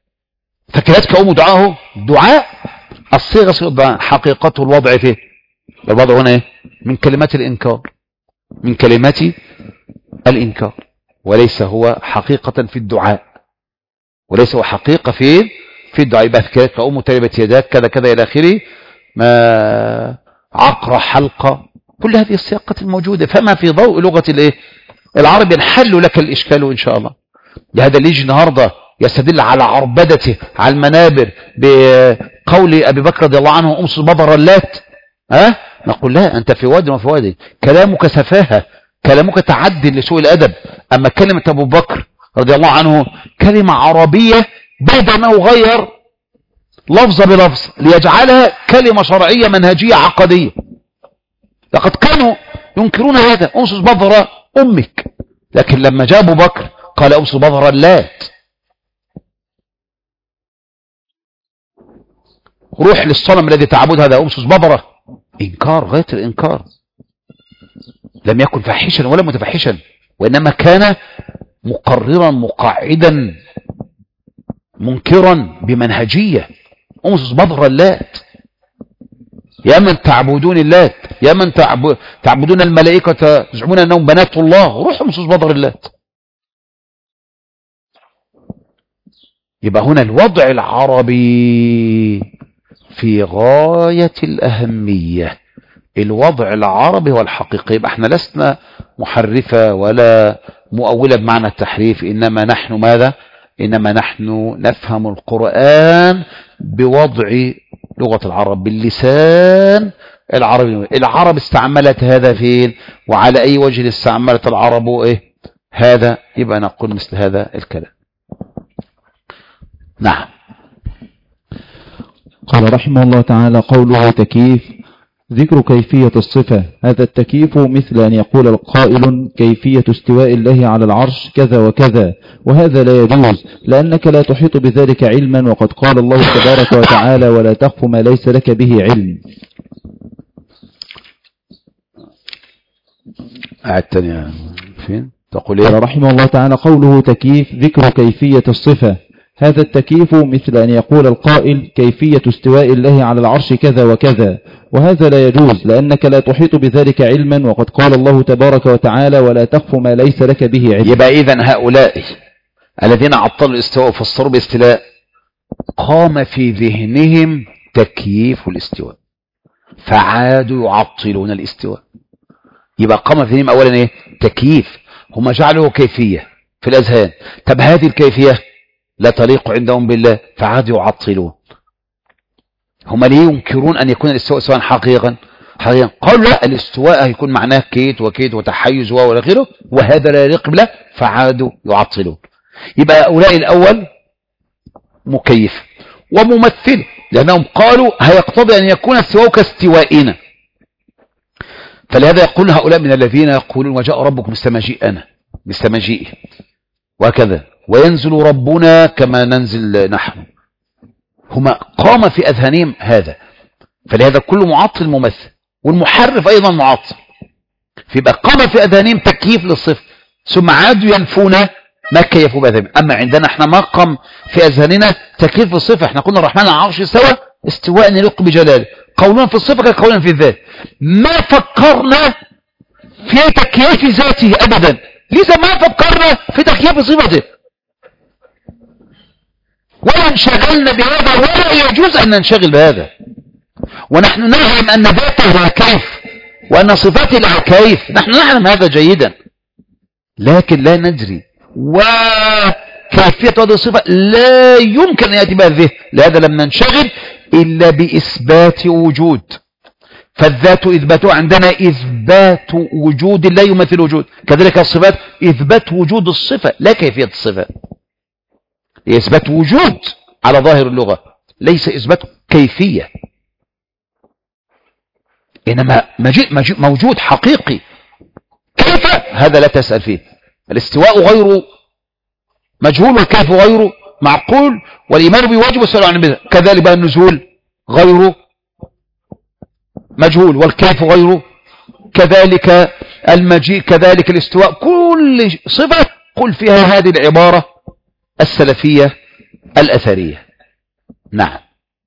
Speaker 1: فكذلك أم دعاءه دعاء، الصيغة صيغة دعاء، حقيقته الوضع فيه. الوضع هنا ايه؟ من كلمات الإنكار، من كلمات الإنكار، وليس هو حقيقة في الدعاء، وليس هو حقيقة في في الدعاء. يبقى كذلك أم تربت يداك كذا كذا إلى آخره، ما عقر حلقة، كل هذه السياقات الموجودة. فما في ضوء لغة الايه العرب ينحل لك الإشكال إن شاء الله. لهذا اللي يجي النهارده يستدل على عربدته على المنابر بقول أبي بكر رضي الله عنه أمس بضر اللات، ها نقول لا، أنت في واد وفي واد، كلامك سفاهة، كلامك تعدي لسوء الأدب. أما كلمة أبو بكر رضي الله عنه كلمة عربية بعد أنه غير لفظ بلفظ ليجعلها كلمة شرعية منهجية عقدية. لقد كانوا ينكرون هذا، أمس بضر أمك، لكن لما جاء أبو بكر قال أمس بضر اللات. روح للصنم الذي تعبد هذا أمس بضرة، إنكار غاية الإنكار. لم يكن فاحشا ولا متفحشا، وإنما كان مقررا مقعدا منكرا بمنهجية. أمس بضر اللات، يا من تعبدون اللات، يا من تعبدون الملائكة تزعمون أنهم بنات الله، روحوا أمس بضر اللات. يبقى هنا الوضع العربي في غاية الأهمية، الوضع العربي هو الحقيقي. يبقى احنا لسنا محرفة ولا مؤولة بمعنى التحريف، إنما نحن ماذا؟ إنما نحن نفهم القرآن بوضع لغة العرب، باللسان العربي. العرب استعملت هذا فين وعلى أي وجه استعملت العرب إيه هذا؟ يبقى نقول مثل هذا الكلام. نعم.
Speaker 2: قال رحمه الله تعالى: قوله تكييف ذكر كيفية الصفة. هذا التكييف مثل أن يقول القائل: كيفية استواء الله على العرش كذا وكذا، وهذا لا يجوز لأنك لا تحيط بذلك علما، وقد قال الله تبارك وتعالى: ولا تخف ما ليس لك به علم.
Speaker 1: أعدتني فين؟ تقول إيه؟
Speaker 2: قال رحمه الله تعالى: قوله تكييف ذكر كيفية الصفة. هذا التكييف مثل أن يقول القائل: كيفية استواء الله على العرش كذا وكذا، وهذا لا يجوز لأنك لا تحيط بذلك علما، وقد قال الله تبارك وتعالى: ولا تخف ما ليس لك به علم.
Speaker 1: يبقى إذن هؤلاء الذين عطلوا الاستواء وفسروا باستلاء قام في ذهنهم تكييف الاستواء فعادوا يعطلون الاستواء. يبقى قام في ذهنهم أولا إيه؟ تكييف، هم جعلوا كيفية في الأذهان. طب هذه الكيفية لا تليق عندهم بالله فعادوا يعطلون. هم ليه ينكرون أن يكون الاستواء سواء حقيقا حقيقا؟ قالوا لا، الاستواء هيكون معناه كيت وكيت وتحيز وإلى آخره، وهذا لا يليق بالله فعادوا يعطلون. يبقى هؤلاء الأول مكيف وممثل، لأنهم قالوا هيقتضي أن يكون استواء كاستوائنا. فلهذا يقول هؤلاء من الذين يقولون: وجاء ربكم مثل مجيئنا مثل مجيئه وكذا، وينزل ربنا كما ننزل نحن. هما قام في أذهانهم هذا. فلهذا كل معطل ممثل، والمحرف أيضا معطل. فيبقى قام في أذهانهم تكييف للصفة، ثم عادوا ينفون ما كيفوا بأذهانهم. أما عندنا احنا ما قام في أذهاننا تكييف الصفة. احنا قلنا الرحمن على العرش استوى استواء يليق بجلاله، قولنا في الصفة كقولنا في الذات. ما فكرنا في تكييف ذاته أبدا، لذا ما فكرنا في تكييف صفته، ولا انشغلنا بهذا، ولا يجوز أن ننشغل بهذا. ونحن نعلم أن ذاته لها كيف وأن صفاته لها كيف، نحن نعلم هذا جيدا، لكن لا ندري وكيفية هذه الصفة لا يمكن أن يأتي بها الذهن. لهذا لم ننشغل إلا بإثبات وجود. فالذات إثباته عندنا إثبات وجود لا يمثل وجود، كذلك الصفات إثبات وجود الصفة لا كيفية الصفة. إثبات وجود على ظاهر اللغة، ليس إثبات كيفية، إنما مجيء مجيء موجود حقيقي. كيف؟ هذا لا تسأل فيه. الاستواء غير مجهول والكيف غير معقول، والإيمان بواجب والسؤال عن البدع. كذلك بقى النزول غير مجهول والكيف غير، كذلك المجيء، كذلك الاستواء. كل صفة قل فيها هذه العبارة السلفية الأثرية. نعم.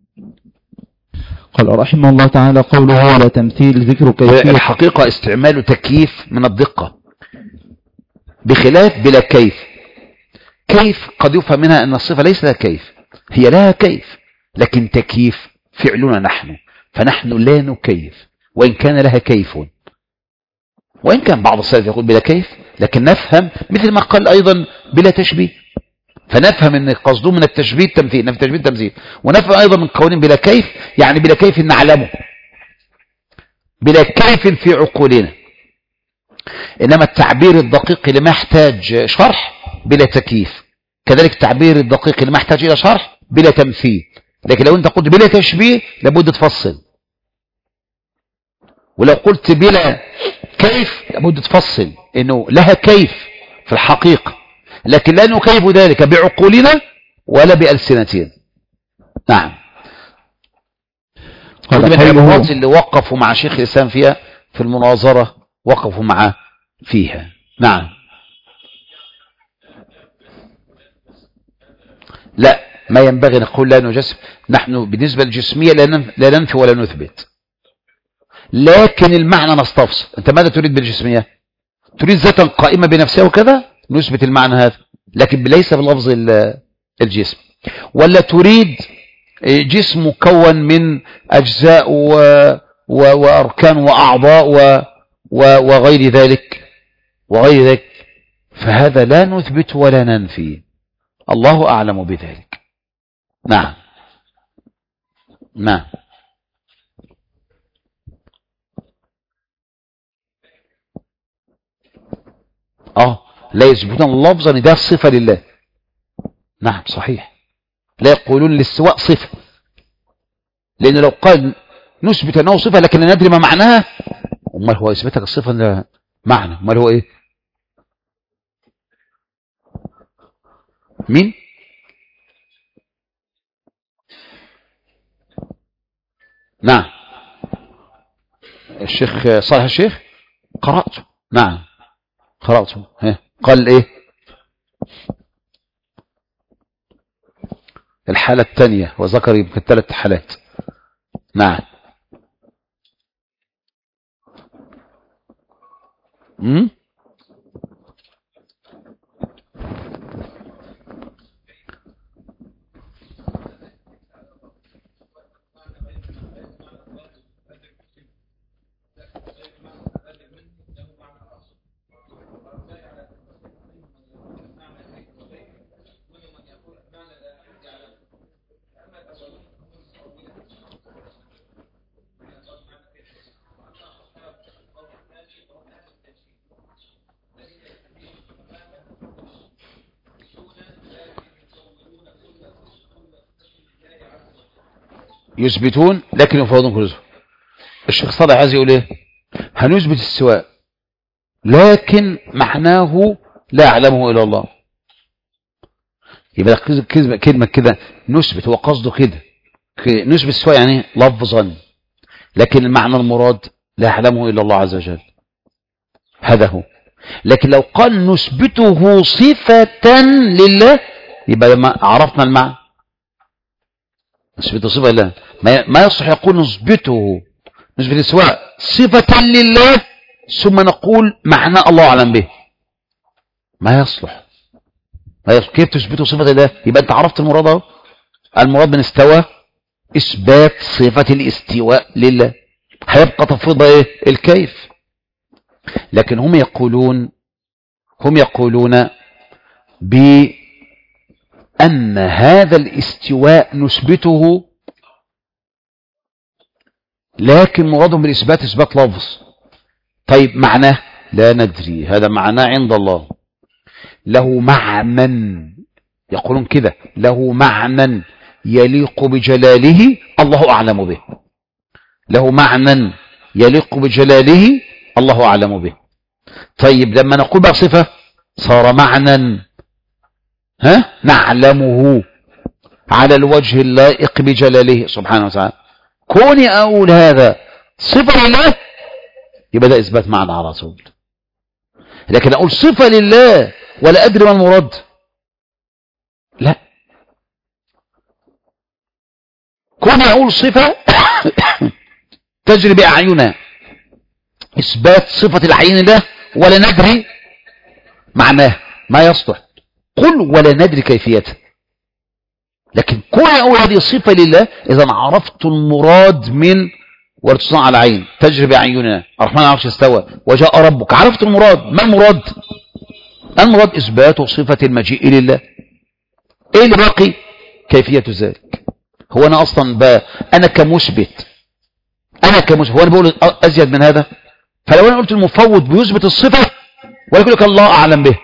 Speaker 2: قال رحمه الله تعالى قوله ولا تمثيل ذكر كيفية.
Speaker 1: الحقيقة استعمال تكييف من الدقة بخلاف بلا كيف. كيف قد يفهم منها أن الصفة ليس لها كيف، هي لها كيف، لكن تكييف فعلنا نحن، فنحن لا نكيف وإن كان لها كيف، وإن كان بعض السلف يقول بلا كيف، لكن نفهم مثل ما قال أيضا بلا تشبيه، فنفهم أن قصده من التشبيه التمثيل، نفهم التشبيه التمثيل، ونفهم أيضا من قولين بلا كيف يعني بلا كيف نعلمه، بلا كيف في عقولنا. إنما التعبير الدقيق اللي ما يحتاج شرح بلا تكييف، كذلك التعبير الدقيق اللي ما يحتاج إلى شرح بلا تمثيل. لكن لو أنت قلت بلا تشبيه لابد تفصل، ولو قلت بلا كيف لابد تفصل إنه لها كيف في الحقيقة، لكن لا نكيف ذلك بعقولنا ولا بألسنتنا. نعم. هذه من العبارات اللي وقفوا مع شيخ الإسلام فيها في المناظرة، وقفوا معه فيها. نعم. لا، ما ينبغي نقول لا نجسم، نحن بالنسبة للجسمية لا ننفي ولا نثبت، لكن المعنى نستفسر. أنت ماذا تريد بالجسمية؟ تريد ذاتا قائمة بنفسها وكذا نثبت المعنى هذا، لكن ليس بلفظ الجسم. ولا تريد جسم مكون من أجزاء و... و... وأركان وأعضاء و... و... وغير ذلك وغير ذلك، فهذا لا نثبت ولا ننفي، الله أعلم بذلك. نعم. نعم. اه لا يثبتون لفظا ده صفة لله. نعم صحيح، لا يقولون للسواء صفة، لأن لو قال نثبت أنه صفة لكن لا ندري ما معناها، امال هو يثبتك الصفة ده معنى، امال هو ايه؟ مين؟ نعم الشيخ صالح الشيخ قرأته. نعم قرأته. قال ايه؟ الحالة الثانية، وذكر يمكن ثلاث حالات. نعم. امم يثبتون لكن يفوضون كل صفة. الشيخ صالح عايز يقول ايه؟ هنثبت السواء لكن معناه لا يعلمه الا الله. يبقى كلمة كده نثبت، هو قصده كده نثبت السواء يعني لفظا، لكن المعنى المراد لا يعلمه الا الله عز وجل، هذا هو. لكن لو قال نثبته صفة لله يبقى لما عرفنا المعنى، نثبته صفة لله، ما يصح يقول نثبته نثبت السواء صفة لله ثم نقول معنى الله أعلم به، ما يصلح. ما يصلح. كيف تثبته صفة لله؟ يبقى أنت عرفت المراد اهو. المراد من استوى إثبات صفة الاستواء لله، هيبقى تفويض إيه؟ الكيف. لكن هم يقولون هم يقولون بأن هذا الاستواء نثبته لكن مرادهم بالإثبات إثبات لفظ. طيب معناه لا ندري، هذا معناه عند الله، له معنى، يقولون كده له معنى يليق بجلاله الله أعلم به، له معنى يليق بجلاله الله أعلم به. طيب لما نقول بقى صفة صار معنى ها نعلمه على الوجه اللائق بجلاله سبحانه وتعالى. كوني أقول هذا صفة لله يبقى ده إثبات معنى على طول، لكن أقول صفة لله ولا أدري ما المراد، لا. كون يقول صفة تجري بأعيننا إثبات صفة العين لله ولا ندري معناه ما يصلح. قل ولا ندري كيفيته. لكن كون يقول هذه صفة لله، إذا عرفت المراد من وارتصاع على العين تجري بأعيننا الرحمن على العرش استوى وجاء ربك، عرفت المراد. ما المراد؟ المراد إثبات صفة المجيء لله. إيه اللي باقي؟ كيفية ذلك. هو أنا أصلا ب... أنا كمثبت أنا كمثبت هو أنا بقول أزيد من هذا؟ فلو أنا قلت المفوض بيثبت الصفة ويقول لك الله أعلم به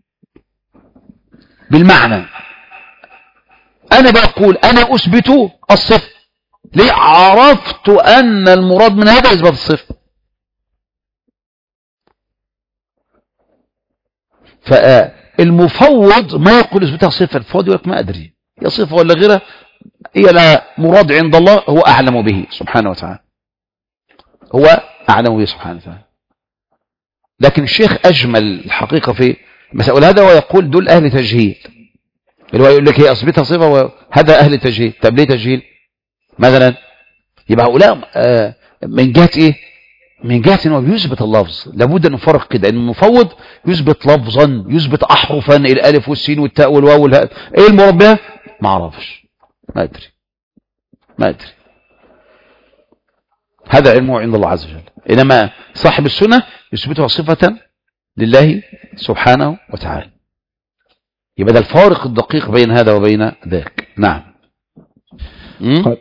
Speaker 1: بالمعنى، أنا بقول أنا أثبت الصفة. ليه؟ عرفت أن المراد من هذا إثبات الصفة. فالمفوض ما يقول اثبتها صفة، الفوض يقول لك ما أدري هي صفة ولا غيرها، هي لا مراد عند الله، هو أعلم به سبحانه وتعالى، هو أعلم به سبحانه وتعالى. لكن الشيخ أجمل الحقيقة في مسألة هذا ويقول دول أهل تجهيل، اللي هو يقول لك هي أثبتها صفة وهذا أهل تجهيل. طب ليه تجهيل مثلا؟ يبقى هؤلاء من جهة إيه؟ من جهة أنه بيثبت اللفظ. لابد أن نفرق كده، أن المفوض يثبت لفظا، يثبت أحرفا، الألف والسين والتاء والواو والهاء. إيه المراد بها؟ ما أعرفش، ما أدري ما أدري هذا علمه عند الله عز وجل. إنما صاحب السنة يثبتها صفة لله سبحانه وتعالى. يبقى ده الفارق الدقيق بين هذا وبين ذاك. نعم. م?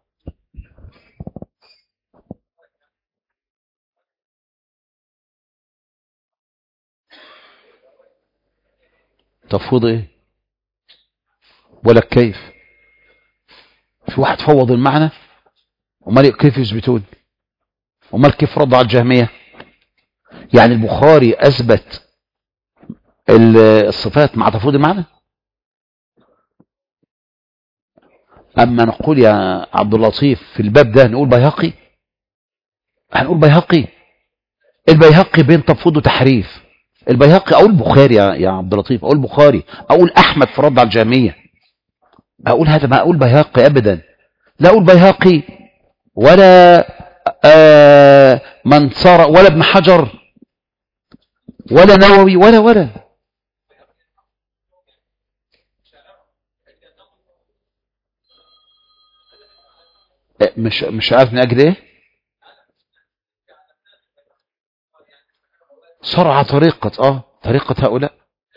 Speaker 1: تفوض ايه ولا كيف؟ في واحد فوض المعنى، امال كيف يثبتون؟ امال كيف رد على الجهمية؟ يعني البخاري اثبت الصفات مع تفوض المعنى؟ اما نقول يا عبد اللطيف في الباب ده نقول بيهقي، هنقول بيهقي. البيهقي بين تفوض وتحريف. البيهقي اقول البخاري يا يا عبد اللطيف، اقول البخاري، اقول احمد في رد على الجهمية، اقول هذا، ما اقول بيهقي ابدا. لا اقول بيهقي ولا آه من صار ولا ابن حجر ولا نووي ولا ولا مش مش عارف من اجل ايه سرعة طريقة اه طريقة هؤلاء.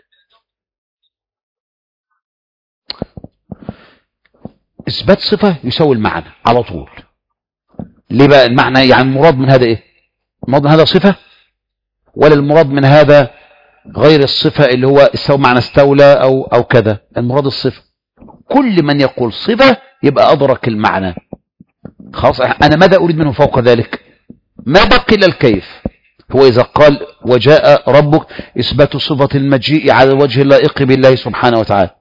Speaker 1: اثبات صفة يساوي المعنى على طول. ليه بقى المعنى؟ يعني المراد من هذا ايه؟ المراد من هذا صفة ولا المراد من هذا غير الصفة اللي هو استوى معنى استولى او او كذا؟ المراد الصفة. كل من يقول صفة يبقى ادرك المعنى. خلاص انا ماذا اريد منه فوق ذلك؟ ما بقي الا الكيف. هو اذا قال وجاء ربك اثبات صفة المجيء على الوجه اللائق بالله سبحانه وتعالى،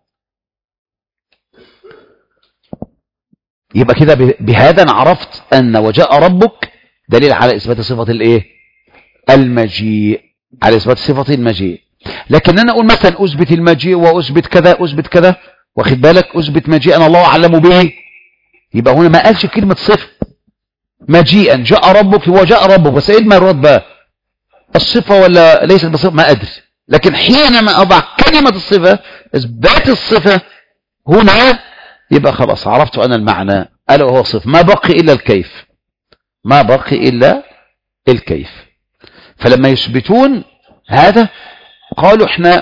Speaker 1: يبقى كده بهذا أنا عرفت أن وجاء ربك دليل على إثبات صفة الإيه؟ المجيء، على إثبات صفة المجيء. لكن أنا أقول مثلا أثبت المجيء وأثبت كذا أثبت كذا، واخد بالك، أثبت مجيئا الله أعلم به، يبقى هنا ما قالش كلمة صفة. مجيئا جاء ربك، هو جاء ربك، بس إيه المراد بقى؟ الصفة ولا ليست بصفة؟ ما أدري. لكن حينما أضع كلمة الصفة، إثبات الصفة هنا، يبقى خلاص عرفت أنا المعنى ألا وهو صفة. ما بقي إلا الكيف، ما بقي إلا الكيف. فلما يثبتون هذا قالوا احنا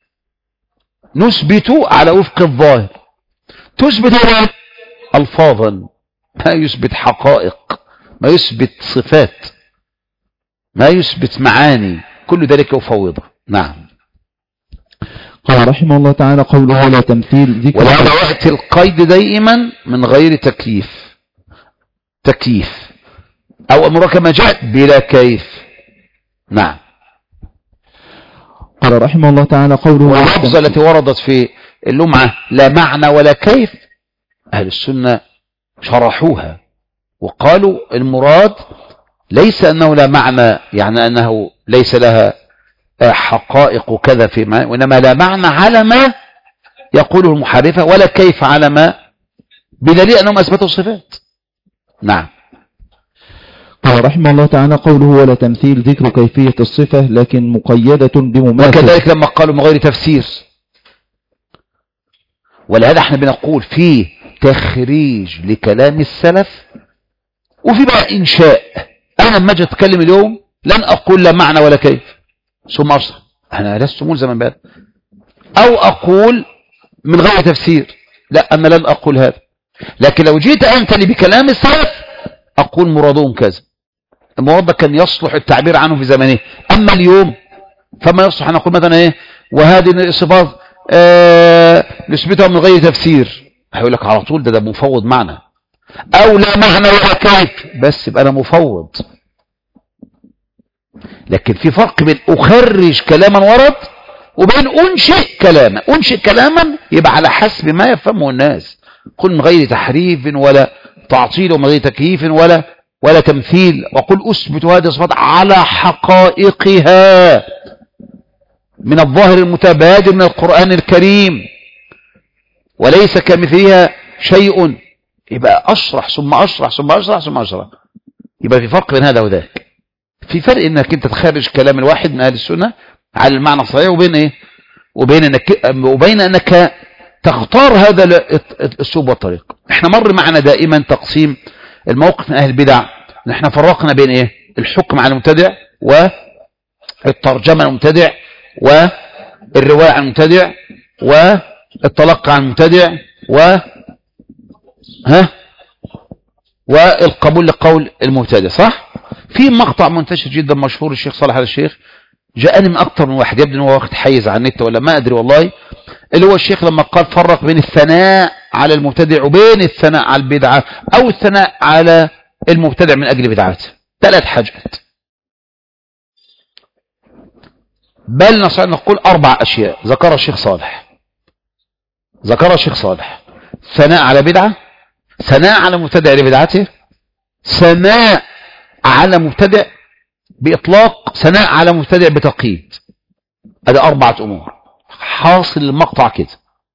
Speaker 1: نثبت على وفق الظاهر. تثبت ألفاظا، ما يثبت حقائق، ما يثبت صفات، ما يثبت معاني، كل ذلك يفوضه. نعم.
Speaker 2: قال رحمه الله تعالى قوله ولا تمثيل ذكر.
Speaker 1: ولهذا وقت القيد دائما من غير تكييف، تكييف أو أمرك ما جاء بلا كيف. نعم.
Speaker 2: قال رحمه الله تعالى قوله
Speaker 1: واللفظة التي وردت في اللمعة لا معنى ولا كيف، أهل السنة شرحوها وقالوا المراد ليس أنه لا معنى، يعني أنه ليس لها حقائق كذا في ما، وإنما لا معنى على ما يقوله المحرفة ولا كيف على ما بدليل أنهم أثبتوا الصفات. نعم.
Speaker 2: قال رحمه الله تعالى قوله ولا تمثيل ذكر كيفية الصفة لكن مقيدة بمماثل.
Speaker 1: وكذلك لما قالوا من غير تفسير. ولهذا احنا بنقول في تخريج لكلام السلف وفي بقى إنشاء. أنا لما أجي أتكلم اليوم لن أقول لا معنى ولا كيف ثم أصلا أنا لست ملزما بهذا، أو أقول من غير تفسير، لا أنا لن أقول هذا. لكن لو جيت أنت لي بكلام السلف أقول مرادهم كذا. المراد كان يصلح التعبير عنه في زمانه، أما اليوم فما يصلح أن أقول مثلا إيه وهذه الصفات آه نثبتها من غير تفسير. هيقول لك على طول ده ده مفوض معنى، أو لا معنى ولا كيف، بس يبقى أنا مفوض. لكن في فرق بين أخرج كلاما ورد وبين أنشئ كلاما. أنشئ كلاما يبقى على حسب ما يفهمه الناس، قل من غير تحريف ولا تعطيل ومن غير تكييف ولا ولا تمثيل، وقل أثبت هذه الصفات على حقائقها من الظاهر المتبادر من القرآن الكريم وليس كمثلها شيء. يبقى أشرح ثم أشرح ثم أشرح ثم أشرح. يبقى في فرق بين هذا وذاك. في فرق انك انت تخرج كلام الواحد من اهل السنه على المعنى الصحيح، وبين ايه وبين انك وبين انك تختار هذا الاسلوب والطريق. احنا مر معنا دائما تقسيم الموقف من اهل البدع. احنا فرقنا بين ايه الحكم على المبتدع والترجمه على المبتدع والروايه عن المبتدع والتلقي عن المبتدع و ها والقبول لقول المبتدع. صح؟ في مقطع منتشر جدا مشهور الشيخ صالح آل الشيخ جاءني من اكتر من واحد، يبدو ان هو واخد حيز على النت ولا ما ادري والله، اللي هو الشيخ لما قال فرق بين الثناء على المبتدع وبين الثناء على البدعه او الثناء على المبتدع من اجل بدعته. ثلاث حاجات، بل نستطيع نقول اربع اشياء ذكرها الشيخ صالح. ذكرها الشيخ صالح: ثناء على بدعه، ثناء على مبتدع لبدعته، ثناء على مبتدع بإطلاق، ثناء على مبتدع بتقييد. هذا أربعة أمور. حاصل المقطع كده.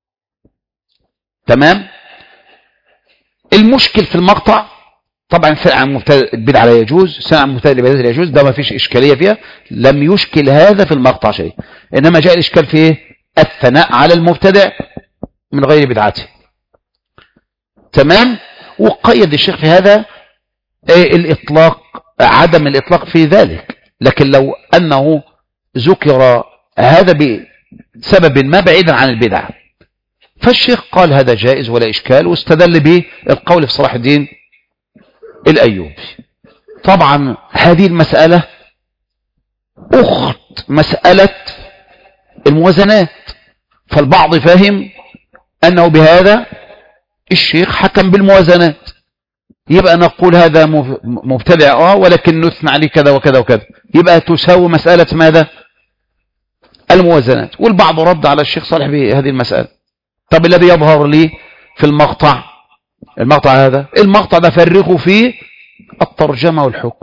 Speaker 1: تمام؟ المشكل في المقطع طبعا ثناء على مبتدع البدعة لا يجوز، ثناء على مبتدع البدعة لا يجوز، ده ما فيش إشكالية فيها، لم يشكل هذا في المقطع شيء. إنما جاء الإشكال في إيه؟ الثناء على المبتدع من غير بدعته. تمام؟ وقيد الشيخ في هذا إيه الإطلاق، عدم الإطلاق في ذلك. لكن لو أنه ذكر هذا بسبب ما بعيدا عن البدعة فالشيخ قال هذا جائز ولا إشكال، واستدل به القول في صلاح الدين الأيوبي. طبعا هذه المسألة أخت مسألة الموازنات، فالبعض فهم أنه بهذا الشيخ حكم بالموازنات، يبقى نقول هذا مبتدع اه ولكن نثنى عليه كذا وكذا وكذا، يبقى تساوي مسألة ماذا؟ الموازنات. والبعض رد على الشيخ صالح بهذه المسألة. طب الذي يظهر لي في المقطع، المقطع هذا المقطع ده فرقوا فيه الترجمة والحكم.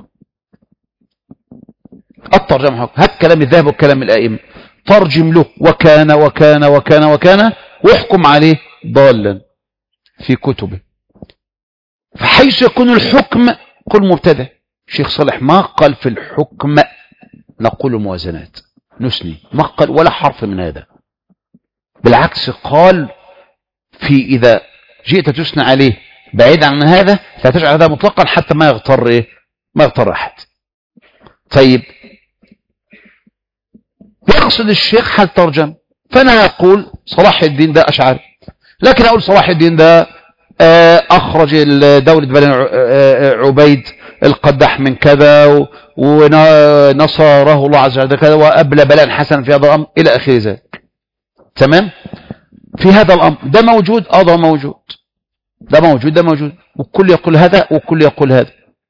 Speaker 1: الترجمة والحكم، هات كلام الذهب وكلام الائمه، ترجم له وكان وكان وكان وكان واحكم عليه ضالا في كتبه. فحيث يكون الحكم قل مبتدع. شيخ صالح ما قال في الحكم نقول موازنات نسني، ما قال ولا حرف من هذا، بالعكس قال في إذا جئت تثنى عليه بعيد عن هذا لا تجعل هذا مطلقا حتى ما يغتر إيه؟ ما يغتر أحد. طيب يقصد الشيخ حال ترجم، فأنا أقول صلاح الدين ده أشعري، لكن أقول صلاح الدين ده أخرج دولة بني عبيد القدح من كذا ونصره الله عز وجل كذا وأبلى بلاء حسن في هذا الأمر إلى آخر ذلك. تمام؟ في هذا الأمر ده موجود، اه ده موجود، ده موجود، ده موجود، والكل يقول هذا والكل يقول هذا.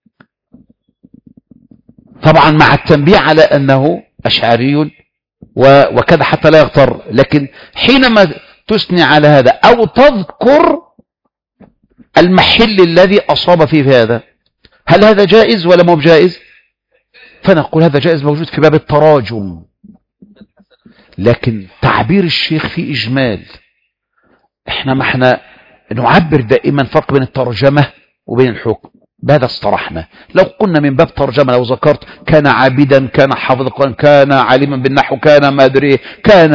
Speaker 1: طبعا مع التنبيه على أنه أشعري وكذا حتى لا يغتر، لكن حينما تثني على هذا أو تذكر المحل الذي أصاب فيه في هذا، هل هذا جائز ولا مو جائز؟ فنقول هذا جائز موجود في باب التراجم، لكن تعبير الشيخ فيه إجمال. احنا ما احنا نعبر دائما فرق بين الترجمة وبين الحكم. بهذا اصطرحنا. لو قلنا من باب ترجمة، لو ذكرت كان عابدا، كان حافظ القرآن، كان عالما بالنحو، كان ما ادري، كان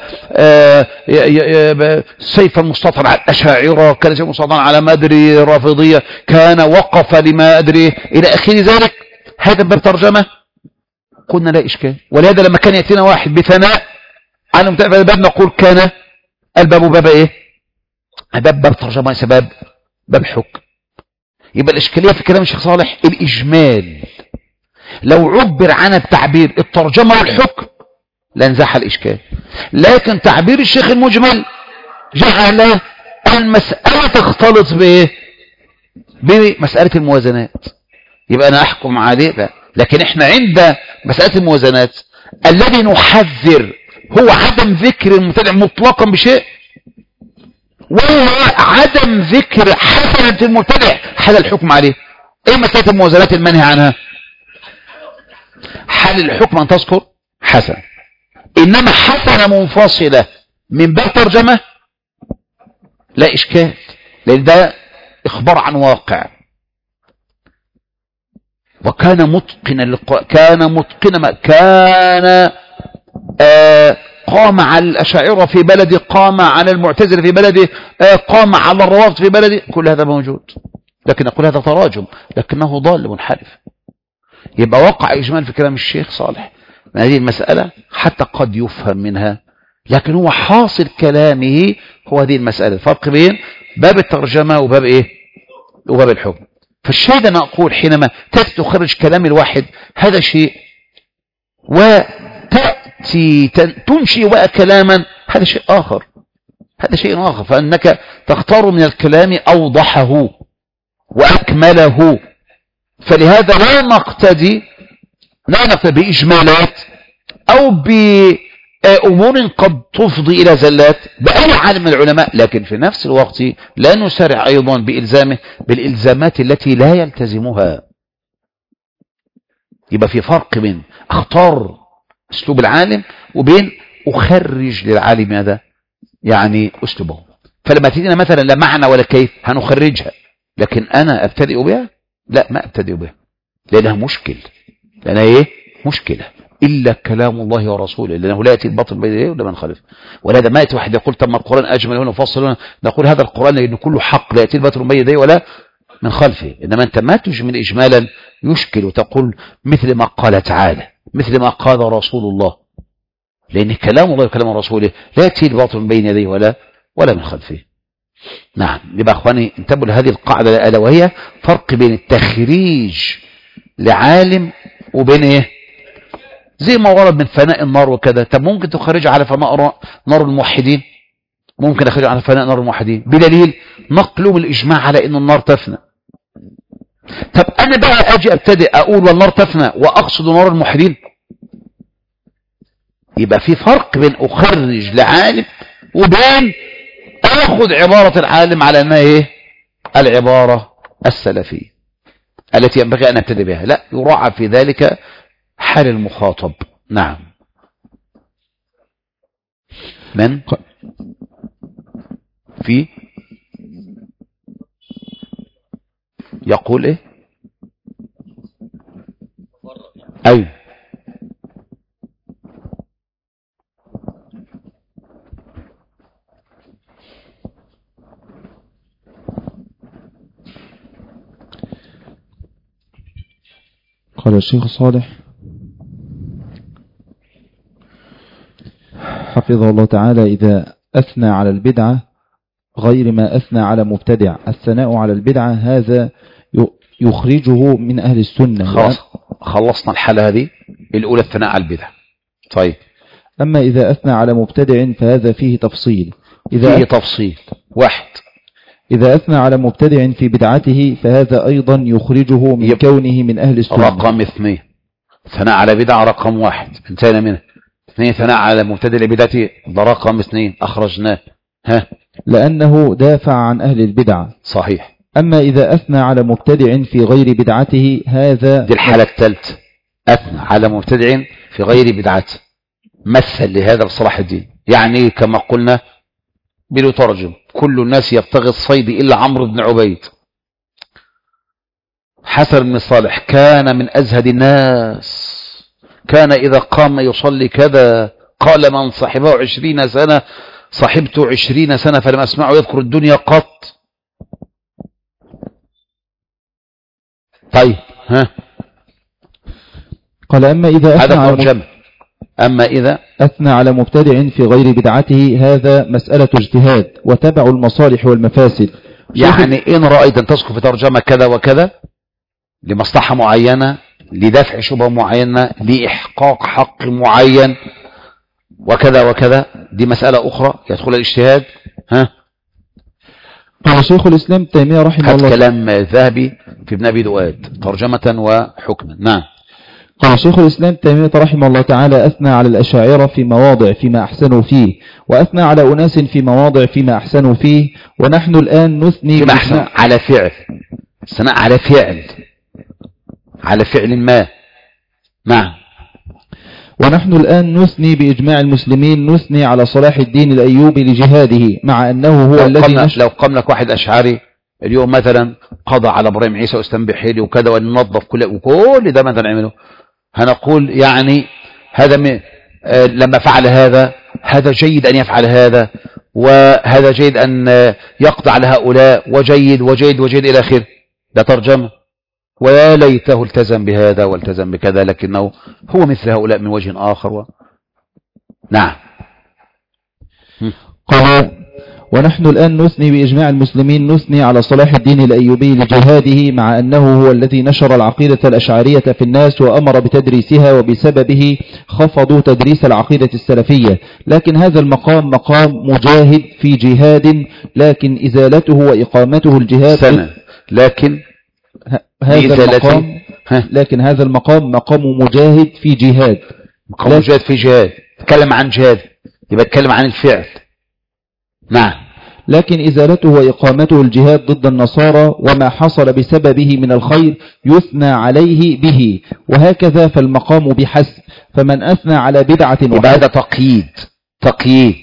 Speaker 1: سيفا مستطرا على الأشاعرة، كان سيفا مستطرا على ما ادري رافضية، كان وقف لما ادري إلى آخر ذلك، هذا باب ترجمة قلنا لا إشكال. ولهذا لما كان يأتينا واحد بثناء على متابع الباب نقول كان الباب باب ايه؟ باب باب ترجمة، سبب باب حكم. يبقى الإشكالية في كلام الشيخ صالح الإجمال، لو عبر عن التعبير الترجمة والحكم لانزاح الإشكال، لكن تعبير الشيخ المجمل جعل المسألة تختلط بإيه؟ بمسألة الموازنات. يبقى أنا أحكم عليه لا. لكن إحنا عند مسألة الموازنات الذي نحذر هو عدم ذكر المبتدع مطلقا بشيء، وهو عدم ذكر حسنة المبتدع حال الحكم عليه. ايه مسألة الموازنات المنهي عنها؟ حال الحكم ان تذكر حسن، انما حسنة منفصلة من باب ترجمة لا اشكال، لان ده اخبار عن واقع. وكان متقنا كان متقنا كان آه قام على الأشاعرة في بلده، قام على المعتزلة في بلده، آه قام على الروافض في بلده، كل هذا موجود. لكن أقول هذا تراجم، لكنه ضال منحرف. يبقى وقع إجمال في كلام الشيخ صالح من هذه المسألة حتى قد يفهم منها، لكن هو حاصل كلامه هو هذه المسألة، الفرق بين باب الترجمة وباب إيه؟ وباب الحكم. فالشيء ده أنا أقول حينما تخرج كلام الواحد هذا شيء، وتأتي تنشئ بقى كلاما هذا شيء آخر، هذا شيء آخر. فأنك تختار من الكلام أوضحه وأكمله. فلهذا لا نقتدي لا نقتدي بإجمالات أو بأمور قد تفضي إلى زلات بأي عالم من العلماء، لكن في نفس الوقت لا نسارع أيضا بإلزامه بالإلزامات التي لا يلتزمها. يبقى في فرق بين اختار أسلوب العالم وبين أخرج للعالم هذا يعني أسلوبه. فلما تجينا مثلا لا معنى ولا كيف هنخرجها، لكن أنا أبتدئ بها؟ لا، ما أبتدئ بها، لأنها مشكل، لأنها إيه؟ مشكلة. إلا كلام الله ورسوله، لأنه لا يأتي الباطل بين يديه ولا من خلفه. ولهذا ما يأتي واحد يقول تم القرآن أجمل هنا وفصل هنا، نقول هذا القرآن لأنه كله حق لا يأتي الباطل بين يديه ولا من خلفه. إنما أنت ما تجمل إجمالا يشكل وتقول مثل ما قال تعالى، مثل ما قال رسول الله، لأن كلام الله وكلام رسوله لا يأتي الباطل من بين يديه ولا ولا من خلفه. نعم. يبقى أخواني انتبهوا لهذه القاعدة، ألا وهي فرق بين التخريج لعالم وبين إيه؟ زي ما ورد من فناء النار وكذا. طب ممكن تخرج على فناء نار الموحدين، ممكن أخرج على فناء نار الموحدين بدليل نقلوا الإجماع على إن النار تفنى. طب أنا بقى أجي أبتدئ أقول والنار تفنى وأقصد نار الموحدين، يبقى في فرق بين أخرج لعالم وبين أخذ عبارة العالم على أنها إيه؟ العبارة السلفية التي ينبغي أن أبتدئ بها. لا، يراعى في ذلك حال المخاطب. نعم. من في يقول إيه؟ أي
Speaker 2: قال الشيخ صالح حفظه الله تعالى: إذا أثنى على البدعة غير ما أثنى على مبتدع، الثناء على البدعة هذا يخرجه من أهل السنة.
Speaker 1: خلاص خلصنا الحالة هذه الأولى، الثناء على البدعة. طيب،
Speaker 2: أما إذا أثنى على مبتدع فهذا فيه تفصيل. إذا
Speaker 1: فيه تفصيل. واحد،
Speaker 2: إذا أثنى على مبتدع في بدعته فهذا أيضا يخرجه من كونه من أهل السنة.
Speaker 1: رقم اثنين ثناء على بدعة، رقم واحد انتهينا منه. اثنين ثناء على مبتدع بدعته، ده رقم اثنين أخرجناه. ها،
Speaker 2: لأنه دافع عن أهل البدعة.
Speaker 1: صحيح.
Speaker 2: أما إذا أثنى على مبتدع في غير بدعته هذا
Speaker 1: دي الحالة الثالثة، أثنى على مبتدع في غير بدعته، مثل لهذا بصلاح الدين. يعني كما قلنا بيترجم كل الناس يبتغي الصيد إلا عمرو بن عبيد. حسن بن صالح كان من أزهد الناس، كان إذا قام يصلي كذا، قال من صحبه عشرين سنة صحبته عشرين سنة فلم أسمعه يذكر الدنيا قط. طيب ها
Speaker 2: قال أما إذا أثنى
Speaker 1: هذا
Speaker 2: على
Speaker 1: ترجمة. أما إذا
Speaker 2: أثنى على مبتدع في غير بدعته هذا مسألة اجتهاد وتبع المصالح والمفاسد.
Speaker 1: يعني إن رأيت أن تذكر في ترجمة كذا وكذا لمصلحة معينة، لدفع شبهة معينة، لإحقاق حق معين وكذا وكذا، دي مسألة أخرى يدخل الاجتهاد. ها
Speaker 2: قال شيخ الإسلام تيمية رحمه
Speaker 1: هذا
Speaker 2: الله
Speaker 1: كلام ذهبي في ابن أبي دؤاد ترجمة وحكما. نعم.
Speaker 2: قال شيخ الإسلام تيمية رحمه الله تعالى أثنى على الأشاعرة في مواضع فيما أحسنوا فيه، وأثنى على أناس في مواضع فيما أحسنوا فيه، ونحن الآن نثني
Speaker 1: فيما أحسن على فعل، ثناء على فعل، على فعل ما. نعم.
Speaker 2: ونحن الآن نثني بإجماع المسلمين نثني على صلاح الدين الأيوبي لجهاده، مع أنه هو
Speaker 1: لو
Speaker 2: الذي
Speaker 1: قمنا
Speaker 2: نشر.
Speaker 1: لو قام لك واحد أشعري اليوم مثلا قضى على إبراهيم عيسى واسلام بحيري وكذا وننظف كل وكل ده مثلا عمله، هنقول يعني هذا م... آه لما فعل هذا هذا جيد أن يفعل هذا، وهذا جيد أن يقضي على هؤلاء، وجيد وجيد وجيد إلى آخره. ده ترجمة. ويا ليته التزم بهذا والتزم بكذا، لكنه هو مثل هؤلاء من وجه آخر و... نعم.
Speaker 2: قال ونحن الآن نثني بإجماع المسلمين نثني على صلاح الدين الأيوبي لجهاده، مع أنه هو الذي نشر العقيدة الأشعرية في الناس وأمر بتدريسها، وبسببه خفضوا تدريس العقيدة السلفية. لكن هذا المقام مقام مجاهد في جهاد، لكن إزالته وإقامته الجهاد
Speaker 1: سنة. لكن
Speaker 2: هذا المقام لكن هذا المقام مقام مجاهد في جهاد.
Speaker 1: مقام مجاهد في جهاد، تكلم عن جهاد يبقى تكلم عن الفعل. نعم.
Speaker 2: لكن إزالته وإقامته الجهاد ضد النصارى وما حصل بسببه من الخير يثنى عليه به، وهكذا فالمقام بحسب. فمن أثنى على بدعة
Speaker 1: يبقى هذا تقييد تقييد.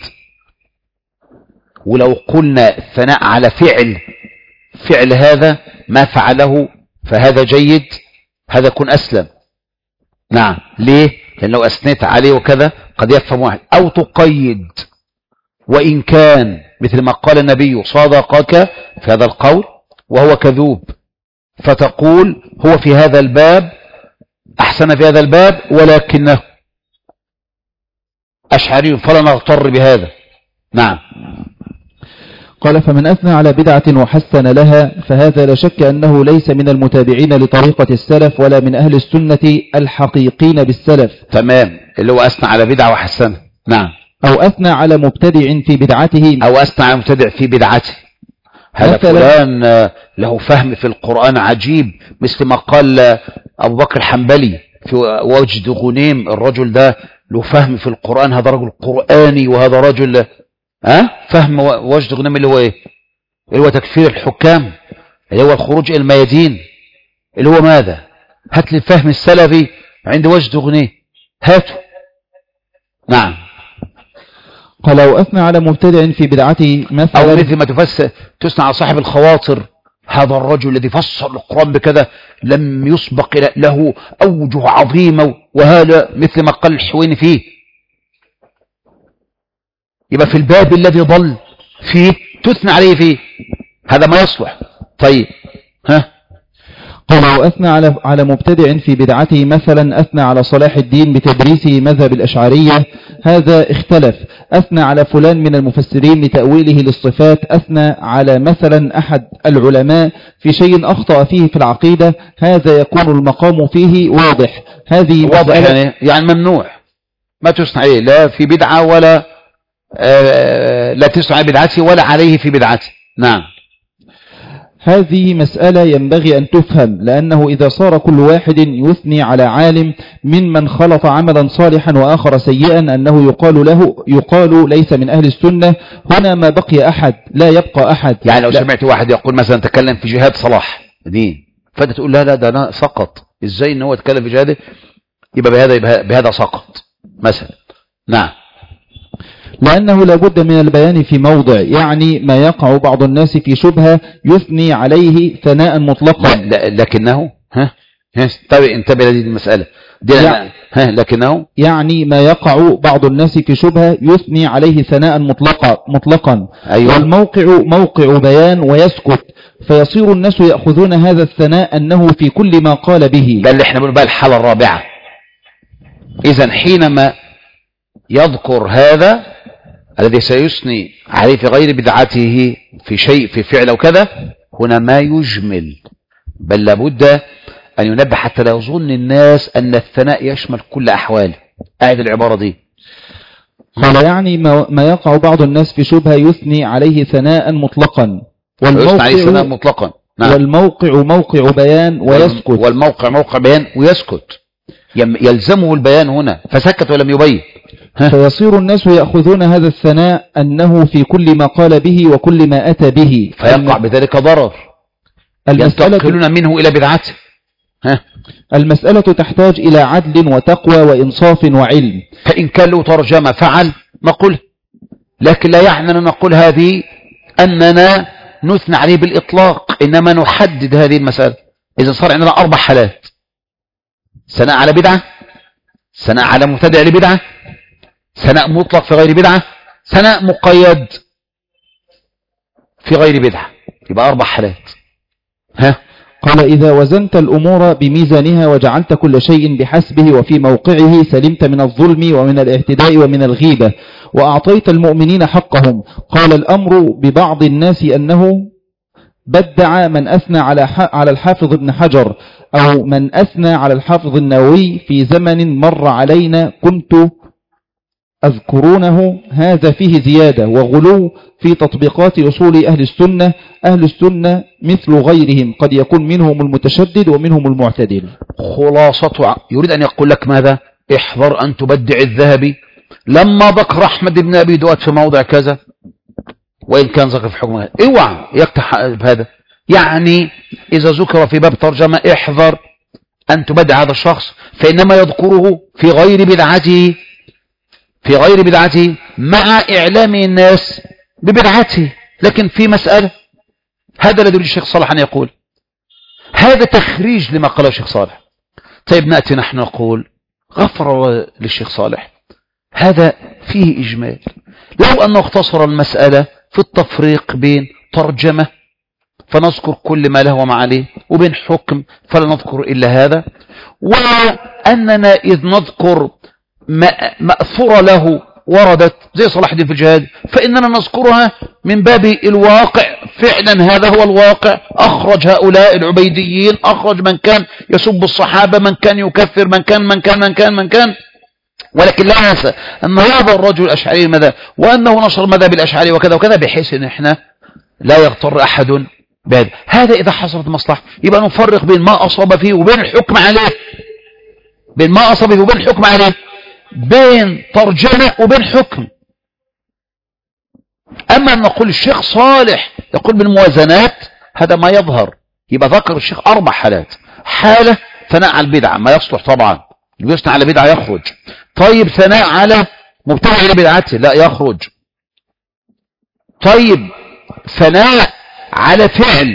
Speaker 1: ولو قلنا الثناء على فعل فعل هذا ما فعله فهذا جيد، هذا يكون أسلم. نعم. ليه؟ لأن لو أثنيت عليه وكذا قد يفهم واحد. أو تقيد وإن كان مثل ما قال النبي صادقك في هذا القول وهو كذوب، فتقول هو في هذا الباب أحسن في هذا الباب ولكنه أشعري فلا نغتر بهذا. نعم.
Speaker 2: قال فمن أثنى على بدعة وحسن لها فهذا لا شك أنه ليس من المتابعين لطريقة السلف ولا من أهل السنة الحقيقين بالسلف.
Speaker 1: تمام. اللي هو أثنى على بدعة وحسن. نعم.
Speaker 2: أو أثنى على مبتدع في بدعته
Speaker 1: أو أثنى على مبتدع في بدعته. هذا فلان له فهم في القرآن عجيب، مثل ما قال أبو بكر الحنبلي في وجد غنيم، الرجل ده له فهم في القرآن، هذا رجل قرآني، وهذا رجل ها فهم وجد غنيم اللي هو ايه؟ اللي هو تكفير الحكام، اللي هو الخروج إلى الميادين، اللي هو ماذا؟ هات لي الفهم السلفي عند وجد غنيم، هاته. نعم.
Speaker 2: قال لو أثنى على مبتدع في بدعته مثلا،
Speaker 1: أو مثل ما تفسر تثنى على صاحب الخواطر، هذا الرجل الذي فسر القرآن بكذا لم يسبق له أوجه عظيمة، وهذا مثل ما قال الحويني فيه. يبقى في الباب الذي ضل فيه تثنى عليه فيه، هذا ما يصلح. طيب ها
Speaker 2: قال لو أثنى على على مبتدع في بدعته مثلا أثنى على صلاح الدين بتدريسه مذهب الأشعرية، هذا اختلف. أثنى على فلان من المفسرين لتأويله للصفات، أثنى على مثلا أحد العلماء في شيء أخطأ فيه في العقيدة، هذا يكون المقام فيه واضح. هذه
Speaker 1: واضح يعني, يعني ممنوع ما تثنى عليه لا في بدعة ولا آه لا تثنى على بدعته ولا عليه في بدعته. نعم.
Speaker 2: هذه مسألة ينبغي أن تفهم، لأنه إذا صار كل واحد يثني على عالم ممن خلط عملا صالحا وآخر سيئا أنه يقال له يقال ليس من أهل السنة، هنا ما بقي أحد، لا يبقى أحد.
Speaker 1: يعني لو
Speaker 2: لا.
Speaker 1: سمعت واحد يقول مثلا تكلم في جهاد صلاح دين، فأنت تقول لا لا ده أنا سقط، إزاي إن هو يتكلم في جهاده؟ يبقى بهذا يبقى بهذا سقط مثلا. نعم.
Speaker 2: لأنه لا بد من البيان في موضع، يعني ما يقع بعض الناس في شبهة يثني عليه ثناء مطلقا.
Speaker 1: لا لكنه ها ها انتبه انتبه لهذه المسألة دي يعني ها لكنه
Speaker 2: يعني ما يقع بعض الناس في شبهة يثني عليه ثناء مطلقا مطلقا
Speaker 1: أيوة.
Speaker 2: والموقع موقع بيان ويسكت، فيصير الناس يأخذون هذا الثناء أنه في كل ما قال به.
Speaker 1: ده اللي احنا بنقول بقى الحالة الرابعة. إذن حينما يذكر هذا الذي سيثني عليه في غير بدعته في شيء في فعل أو كذا، هنا ما يجمل، بل لابد أن ينبه حتى لا يظن الناس أن الثناء يشمل كل أحواله. أعد العبارة دي.
Speaker 2: قال يعني ما يقع بعض الناس في شبهة يثني عليه ثناء مطلقا،
Speaker 1: والموقع عليه ثناء مطلقا.
Speaker 2: نعم. والموقع موقع بيان ويسكت.
Speaker 1: والموقع موقع بيان ويسكت، يلزمه البيان هنا، فسكت ولم يبين.
Speaker 2: فيصير الناس يأخذون هذا الثناء أنه في كل ما قال به وكل ما أتى به،
Speaker 1: فيقع بذلك ضرر ينتقلون منه إلى بدعته. ها.
Speaker 2: المسألة تحتاج إلى عدل وتقوى وإنصاف وعلم.
Speaker 1: فإن كان له ترجمة فعل نقول، لكن لا يعني أن نقول هذه أننا نثنى عليه بالإطلاق، إنما نحدد هذه المسألة. إذا صار عندنا أربع حالات: ثناء على بدعة، ثناء على مبتدع لبدعة، ثناء مطلق في غير بدعة، ثناء مقيد في غير بدعة. يبقى أربع حالات. ها.
Speaker 2: قال إذا وزنت الأمور بميزانها وجعلت كل شيء بحسبه وفي موقعه سلمت من الظلم ومن الاعتداء ومن الغيبة وأعطيت المؤمنين حقهم. قال الأمر ببعض الناس أنه بدع من أثنى على على الحافظ ابن حجر أو من أثنى على الحافظ النووي في زمن مر علينا كنت أذكرونه، هذا فيه زيادة وغلو في تطبيقات أصول أهل السنة. أهل السنة مثل غيرهم قد يكون منهم المتشدد ومنهم المعتدل.
Speaker 1: خلاصة يريد أن يقول لك ماذا؟ احذر أن تبدع الذهبي لما ذكر أحمد بن أبي دؤاد في موضع كذا وإن كان ذكر في حكم هذا، اوعى يقتح بهذا. يعني إذا ذكر في باب ترجمة احذر أن تبدع هذا الشخص، فإنما يذكره في غير بدعته في غير بدعته مع إعلام الناس ببدعته. لكن في مسألة، هذا الذي يريد الشيخ صالح أن يقول، هذا تخريج لما قاله الشيخ صالح. طيب نأتي نحن نقول غفر للشيخ صالح، هذا فيه إجمال. لو أنه اختصر المسألة في التفريق بين ترجمة فنذكر كل ما له وما عليه، وبين حكم فلا نذكر إلا هذا، وأننا إذ نذكر مأثورة له وردت زي صلاح الدين في الجهاد فإننا نذكرها من باب الواقع. فعلا هذا هو الواقع، أخرج هؤلاء العبيديين، أخرج من كان يسب الصحابة، من كان يكفر، من كان من كان من كان من كان ولكن لا ننسى أن هذا الرجل الأشعري ماذا، وأنه نشر مذهب الأشعري وكذا وكذا، بحيث أن احنا لا يغتر أحد بهذا. هذا إذا حصلت مصلحة يبقى نفرق بين ما أصاب فيه وبين الحكم عليه، بين ما أصاب فيه وبين الحكم عليه، بين ترجمة وبين حكم. أما أن نقول الشيخ صالح يقول بالموازنات، هذا ما يظهر. يبقى ذكر الشيخ أربع حالات: حالة ثناء على البدعة ما يصلح طبعا، اللي يثنى على بدعة يخرج. طيب ثناء على مبتدع لبدعته لا يخرج. طيب ثناء على فعل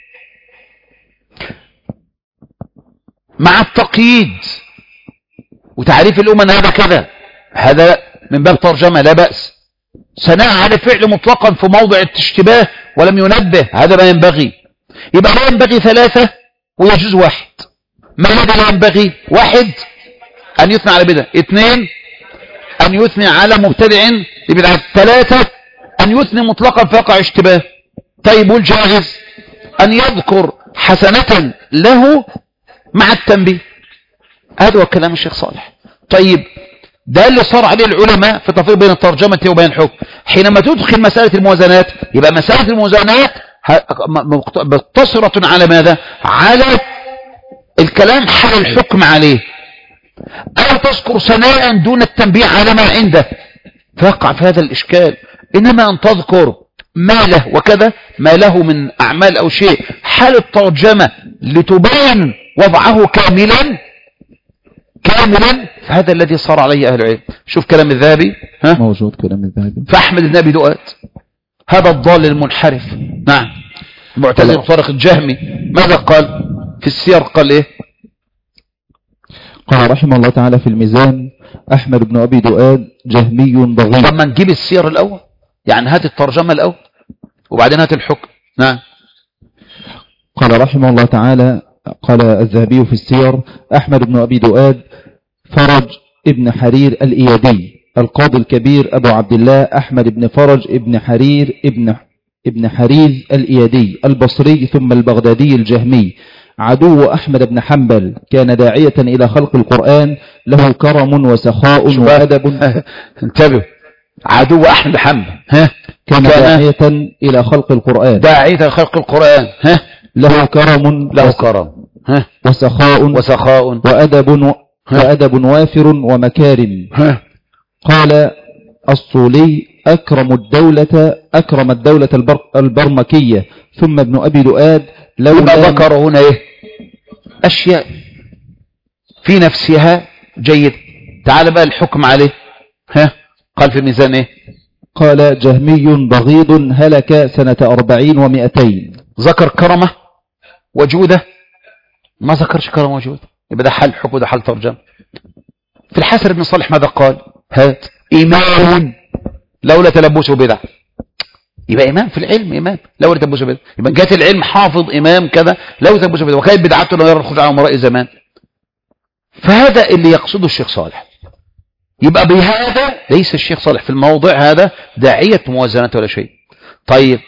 Speaker 1: مع التقييد وتعريف الأمة أن هذا كذا، هذا من باب ترجمة لا بأس. ثناء على فعل مطلقا في موضع الاشتباه ولم ينبه، هذا ما ينبغي. يبقى لا ينبغي ثلاثة ويجوز واحد. ما الذي لا ينبغي؟ واحد أن يثنى على بدعة، اثنين أن يثني على مبتدع لبدعة، ثلاثة أن يثني مطلقا فيقع اشتباه. طيب والجائز أن يذكر حسنة له مع التنبيه. هذا هو كلام الشيخ صالح. طيب ده اللي صار عليه العلماء في تفريق بين الترجمة وبين الحكم. حينما تدخل مسألة الموازنات يبقى مسألة الموازنات مقتصرة على ماذا؟ على الكلام حال الحكم عليه، أو تذكر ثناء دون التنبيه على ما عنده فيقع في هذا الإشكال. إنما أن تذكر ما له وكذا، ما له من أعمال أو شيء حال الترجمة لتبين وضعه كاملا كاملا، فهذا الذي صار عليه أهل العلم. شوف كلام الذهبي، ها
Speaker 2: موجود كلام الذهبي.
Speaker 1: فأحمد بن أبي دؤاد هذا الضال المنحرف، نعم معتزل طارق الجهمي، ماذا قال في السير؟ قال إيه؟
Speaker 2: قال رحمه الله تعالى في الميزان: أحمد بن أبي دؤاد جهمي بغيض.
Speaker 1: طب ما نجيب السير الأول، يعني هات الترجمة الأول وبعدين هات الحكم. نعم.
Speaker 2: قال رحمه الله تعالى، قال الذهبي في السير: أحمد بن أبي دؤاد فرج ابن حرير الإيادي، القاضي الكبير أبو عبد الله أحمد بن فرج ابن حرير ابن ابن حريز الإيادي البصري ثم البغدادي الجهمي، عدو أحمد بن حنبل، كان داعية إلى خلق القرآن، له كرم وسخاء وأدب.
Speaker 1: انتبه، عدو أحمد بن حنبل، ها
Speaker 2: كان داعية إلى خلق القرآن،
Speaker 1: داعية إلى خلق القرآن، ها
Speaker 2: له كرم
Speaker 1: له كرم ها
Speaker 2: وسخاء
Speaker 1: وسخاء
Speaker 2: وأدب وأدب وافر ومكارم.
Speaker 1: ها.
Speaker 2: قال الصولي: أكرم الدولة أكرم الدولة البر البرمكية ثم ابن أبي دؤاد.
Speaker 1: لولا ذكر هنا إيه؟ أشياء في نفسها جيد. تعال بقى الحكم عليه، ها قال في الميزان إيه؟
Speaker 2: قال: جهمي بغيض هلك سنة أربعين ومئتين.
Speaker 1: ذكر كرمة وجودة، ما ذكرش كرم وجودة، يبقى ده حل حكم وده حل ترجمة. في الحسن بن صالح ماذا قال؟ هات إمام لولا تلبسه بدعة. يبقى إمام في العلم، إمام لولا تلبسه بدعة، يبقى جات العلم حافظ إمام كذا لولا تلبسه بدعة، وكانت بدعته لا يرى الخروج على امراء زمان. فهذا اللي يقصده الشيخ صالح. يبقى بهذا ليس الشيخ صالح في الموضع هذا داعية موازنة ولا شيء. طيب،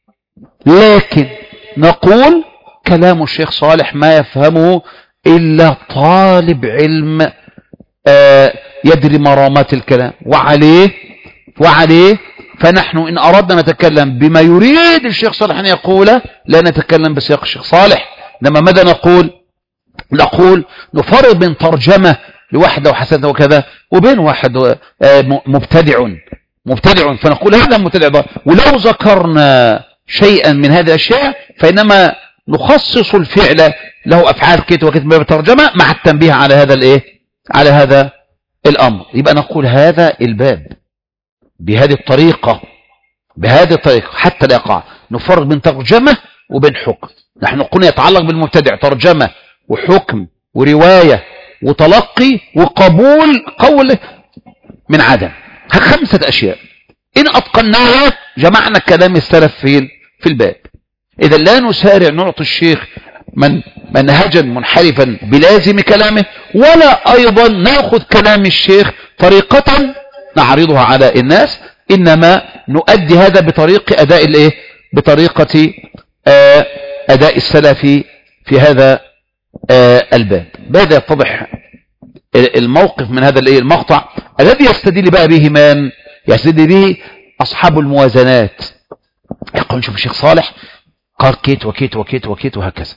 Speaker 1: لكن نقول كلام الشيخ صالح ما يفهمه إلا طالب علم آه يدري مرامات الكلام، وعليه وعليه فنحن إن أردنا نتكلم بما يريد الشيخ صالح أن يقوله لا نتكلم بسياق الشيخ صالح. لما ماذا نقول؟ نقول نفرق بين ترجمة لوحده وحسنة وكذا وبين واحد آه مبتدع مبتدع فنقول هذا مبتدع. ولو ذكرنا شيئا من هذه الأشياء فإنما نخصص الفعل له أفعال كت وكت بترجمة مع التنبيه على هذا الإيه؟ على هذا الأمر. يبقى نقول هذا الباب بهذه الطريقة بهذه الطريقة حتى لا يقع نفرق بين ترجمة وبين حكم. نحن قلنا يتعلق بالمبتدع ترجمة وحكم ورواية وتلقي وقبول قول من عدم. خمسة أشياء إن أتقناها جمعنا كلام السلف في في الباب. إذا لا نسارع نعطي الشيخ من منهجا منحرفا بلازم كلامه، ولا أيضا نأخذ كلام الشيخ طريقة نعرضها على الناس، إنما نؤدي هذا بطريق أداء الإيه؟ بطريقة آه أداء السلف في هذا آه الباب. بهذا يتضح الموقف من هذا الإيه؟ المقطع الذي يستدل بقى به من يستدل به أصحاب الموازنات. يقول شوف الشيخ صالح قال كيت وكيت وكيت وكيت وهكذا.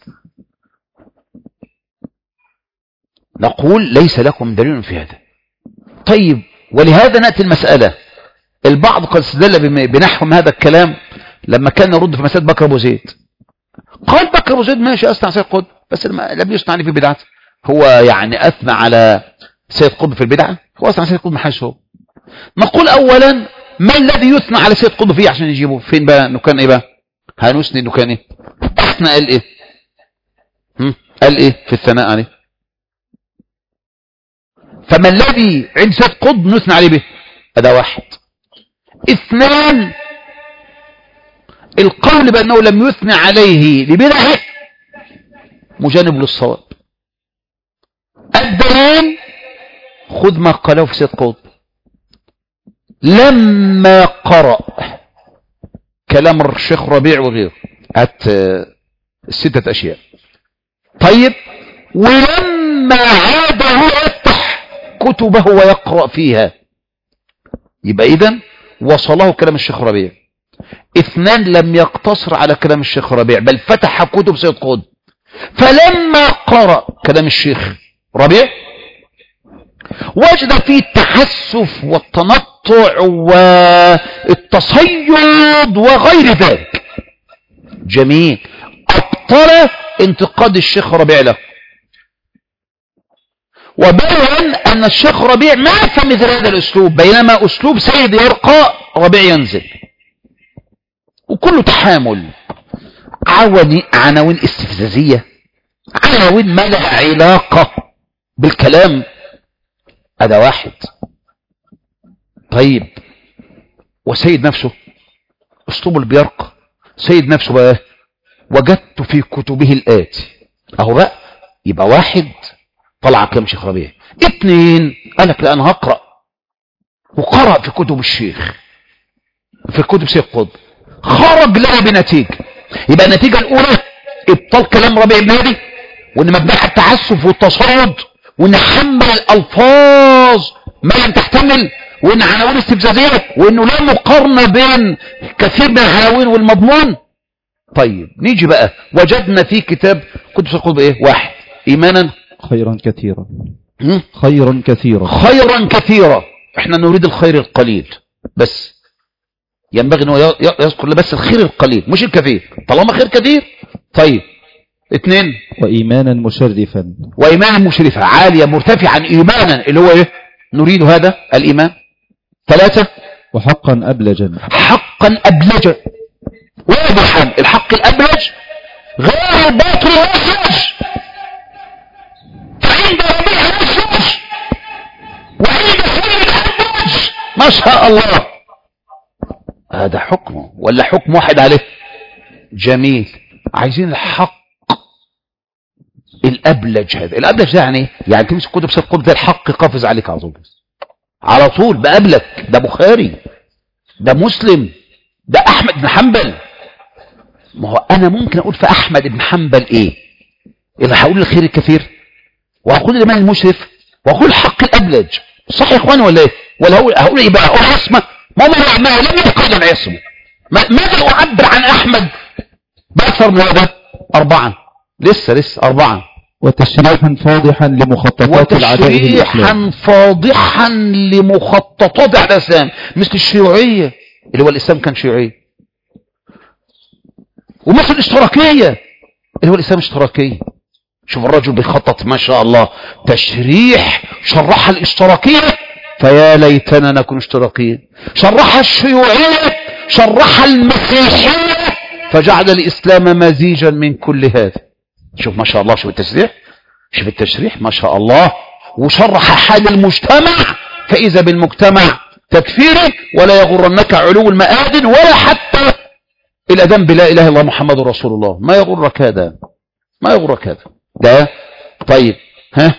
Speaker 1: نقول ليس لكم دليل في هذا. طيب، ولهذا نأتي المسألة. البعض قد استدل بنحو هذا الكلام لما كان يرد في مسألة بكر أبو زيد. قال بكر أبو زيد ماشي أثنى على سيد قطب بس لم يثنى عليه في بدعته. هو يعني أثنى على سيد قطب في البدعة؟ هو أثنى على سيد قطب من حيث هو. نقول أولا ما الذي يثنى على سيد قطب فيه عشان يجيبه فين بقى؟ إنه كان إيه بقى؟ هنسني إنه كان إيه؟ أثنى قال إيه؟ هم؟ قال إيه في الثناء عليه؟ فما الذي عند سيد قطب نثنى عليه به؟ هذا واحد. اثنان، القول بأنه لم يثنى عليه لبدعه مجانب للصواب. الدليل خذ ما قاله في سيد قطب لما قرأ كلام الشيخ ربيع وغيره، هات الستة أشياء. طيب، ولما عاد يفتح كتبه ويقرأ فيها، يبقى إذن وصله كلام الشيخ ربيع. اثنان، لم يقتصر على كلام الشيخ ربيع بل فتح كتب سيد قطب، فلما قرأ كلام الشيخ ربيع وجد فيه التحسف والتنطع والتصيد وغير ذلك. جميل، أبطل انتقاد الشيخ ربيع له. وبين أن الشيخ ربيع ما يفهم مثل هذا الأسلوب، بينما أسلوب سيد يرقى ربيع ينزل، وكله تحامل. عناوين استفزازية، عناوين ما لها علاقة بالكلام. هذا واحد. طيب وسيد نفسه أسلوب البيرقى، سيد نفسه بقى وجدت في كتبه الآتي، أهو بقى يبقى واحد طلع كلام شيخ ربيع. اتنين قالك لا أنا هقرأ، وقرأ في كتب الشيخ، في كتب سيد قطب، خرج لها بنتيجة. يبقى النتيجة الأولى ابطال كلام ربيع بن هادي، وإن مبدأ التعسف والتصرد، وإن حمل الألفاظ ما لم تحتمل، وإن عناوين استفزازية، وإنه لا مقارنة بين كثير من العناوين والمضمون. طيب نيجي بقى، وجدنا في كتاب كتب سيد قطب إيه؟ واحد، إيمانا
Speaker 2: خيرا كثيرا. خيرا كثيرا
Speaker 1: خيرا كثيرا. احنا نريد الخير القليل بس، ينبغي انه يذكر بس الخير القليل مش الكثير، طالما خير كثير. طيب اثنين،
Speaker 2: وإيمانا مشرفا.
Speaker 1: وإيمانا مشرفا، عالية مرتفعا إيمانا، اللي هو ايه؟ نريد هذا الإيمان. ثلاثة،
Speaker 2: وحقا أبلجا.
Speaker 1: حقا أبلجا، واضحا، الحق الأبلج غير الباطل الأسلج، فعند ربيع الأسلج وعند سيد الأبلج ما شاء الله. هذا حكمه ولا حكم واحد عليه؟ جميل. عايزين الحق الأبلج. هذا الأبلج ده يعني يعني تمسك كتب سيد قطب، ده الحق قافز عليك على طول، على طول بقابلك. ده بخاري، ده مسلم، ده أحمد بن حنبل. ما هو أنا ممكن أقول في أحمد بن حنبل إيه؟ إذا هقول الخير الكثير، وهقول الإيمان المشرف، وهقول الحق الأبلج، صح يا إخواني ولا إيه؟ ولا هقول هقول إيه بقى؟ أقول عصمة؟ ما ما ما لم يتقدم عصمه. ماذا أعبر عن أحمد بأكثر من هذا؟ أربعا، لسه لسه أربعا.
Speaker 2: وتشريحا فاضحا لمخططات العداء
Speaker 1: وتشريحا فاضحا لمخططات العداء الإسلام، مثل الشيوعية اللي هو الإسلام كان شيوعي، ومثل الاشتراكية اللي هو الإسلام اشتراكي. شوف الرجل بيخطط ما شاء الله تشريح، شرح الاشتراكية فيا ليتنا نكون اشتراكيين، شرح الشيوعية، شرح المسيحية، فجعل الإسلام مزيجا من كل هذا. شوف ما شاء الله، شوف التشريح، شوف التشريح ما شاء الله. وشرح حال المجتمع، فإذا بالمجتمع تكفيري، ولا يغرنك علو المآذن ولا حتى الأذان بلا إله إلا الله محمد رسول الله. ما يغرك هذا، ما يغرك هذا ده. طيب ها،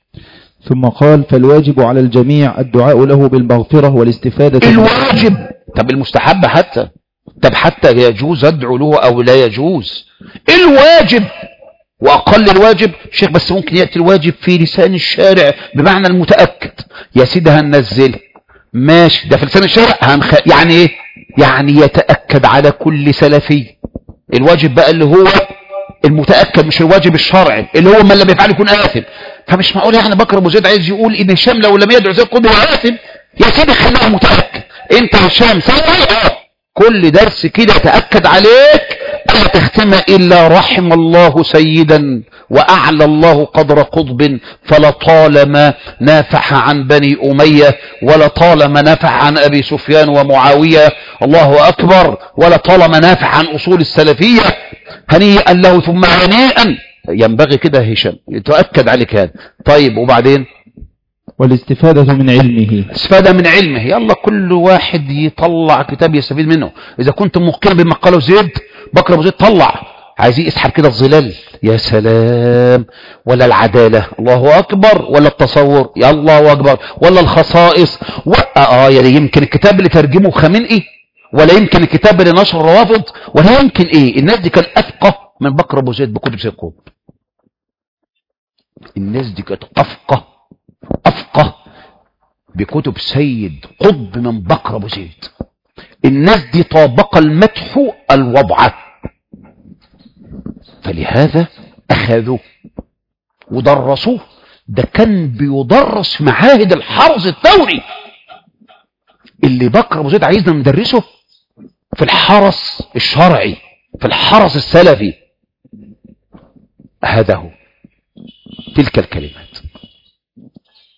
Speaker 2: ثم قال فالواجب على الجميع الدعاء له بالمغفرة والاستفادة.
Speaker 1: الواجب، طب المستحب حتى، طب حتى يجوز أدعو له أو لا يجوز؟ الواجب وأقل الواجب شيخ، بس ممكن يأتي الواجب في لسان الشارع بمعنى المتأكد. يا سيدي هننزل ماشي، ده في لسان الشارع هنخ... يعني ايه؟ يعني يتأكد على كل سلفي. الواجب بقى اللي هو المتأكد، مش الواجب الشرعي اللي هو من لم يفعل يكون آثم. فمش معقول يعني بكر ابو زيد عايز يقول ان هشام لو لم يدعو زيد قطب هو آثم. يا سيدي خليها متأكد، انت هشام سلفي، اه كل درس كده تأكد عليك ألا تختم إلا رحم الله سيدا وأعلى الله قدر قطب، فلطالما نافح عن بني أمية، ولطالما نافح عن أبي سفيان ومعاوية، الله أكبر، ولطالما نافح عن أصول السلفية، هنيئا له ثم هنيئا. ينبغي كده هشام يتأكد عليك هذا. طيب وبعدين؟
Speaker 2: والاستفادة من علمه.
Speaker 1: استفادة من علمه، يلا كل واحد يطلع كتاب يستفيد منه. إذا كنت مقيم بما قاله زيد بكر أبو زيد طلع، عايزين يسحب كده الظلال، يا سلام، ولا العدالة، الله أكبر، ولا التصور، يا الله أكبر، ولا الخصائص و... آه يعني يمكن الكتاب اللي ترجمه خامنئي، ولا يمكن الكتاب اللي نشر الروافض، ولا يمكن إيه. الناس دي كان أفقه من بكر أبو زيد بكتب سيد قطب. الناس دي كانت أفقه أفقه بكتب سيد قطب من بكر أبو زيد. الناس دي طابق المدح الوضع، فلهذا أخذوه ودرسوه. ده كان بيدرس معاهد الحرز الثوري اللي بكر أبو زيد عايزنا ندرسه في الحرس الشرعي، في الحرس السلفي. هذا هو، تلك الكلمات.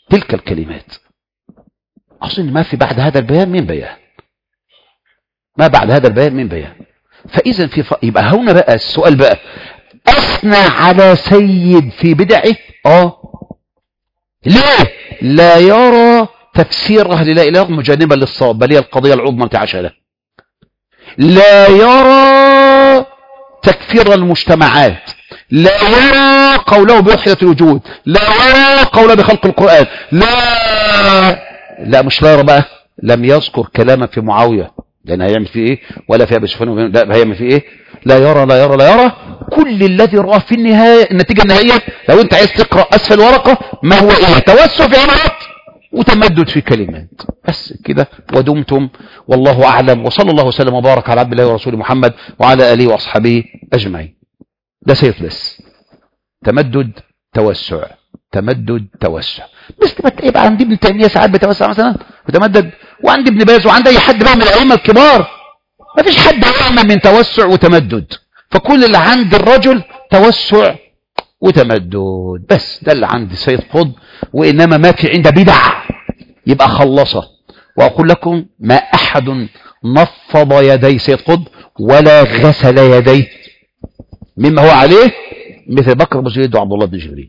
Speaker 1: تلك الكلمات. أظن ما في بعد هذا البيان من بيان، ما بعد هذا البيان من بيان. فإذا في ف... يبقى هنا بقى السؤال بقى، أثنى على سيد في بدعه؟ آه ليه؟ لا يرى تفسير أهل لا إله مجانبا للصواب، بل هي القضية العظمى عشانها. لا يرى تكفير المجتمعات، لا يرى قوله بوحدة الوجود، لا يرى قوله بخلق القرآن، لا لا مش لا يرى بقى، لم يذكر كلاما في معاوية لأن هيعمل فيه إيه، ولا في أبي سفيان، لا هيعمل فيه إيه، لا يرى لا يرى لا يرى. كل الذي رأى في النهاية النتيجة النهائية، لو أنت عايز تقرأ أسفل ورقة، ما هو إيه؟ توسع في عبارات وتمدد في كلمات، بس كده ودمتم. والله أعلم، وصلى الله وسلم وبارك على عبد الله ورسوله محمد وعلى آله وأصحابه أجمعين. ده سيف بس، تمدد توسع، تمدد توسع. مثل ما تلاقي عند ابن تيمية ساعات بتوسع مثلا وتمدد، وعند ابن باز، وعند أي حد بقى من الأئمة الكبار. ما فيش حد أعمى من توسع وتمدد، فكل اللي عند الرجل توسع وتمدد بس. ده اللي عند سيد قطب، وإنما ما في عند بدع يبقى خلصه. وأقول لكم ما أحد نفض يدي سيد قطب ولا غسل يديه مما هو عليه مثل بكر بن زيد وعبد الله بن جبريل،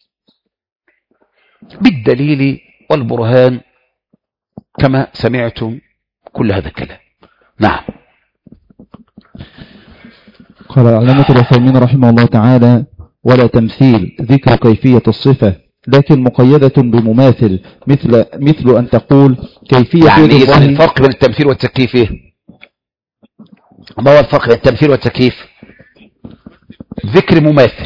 Speaker 1: بالدليل والبرهان كما سمعتم كل هذا الكلام. نعم.
Speaker 2: قال العلامة العثيمين رحمه الله تعالى: ولا تمثيل ذكر كيفية الصفة، لكن مقيدة بمماثل، مثل مثل أن تقول كيفية
Speaker 1: يعني
Speaker 2: يد الله.
Speaker 1: الفرق بين التمثيل والتكييف ايه؟ ما هو الفرق بين التمثيل والتكييف؟ ذكر مماثل،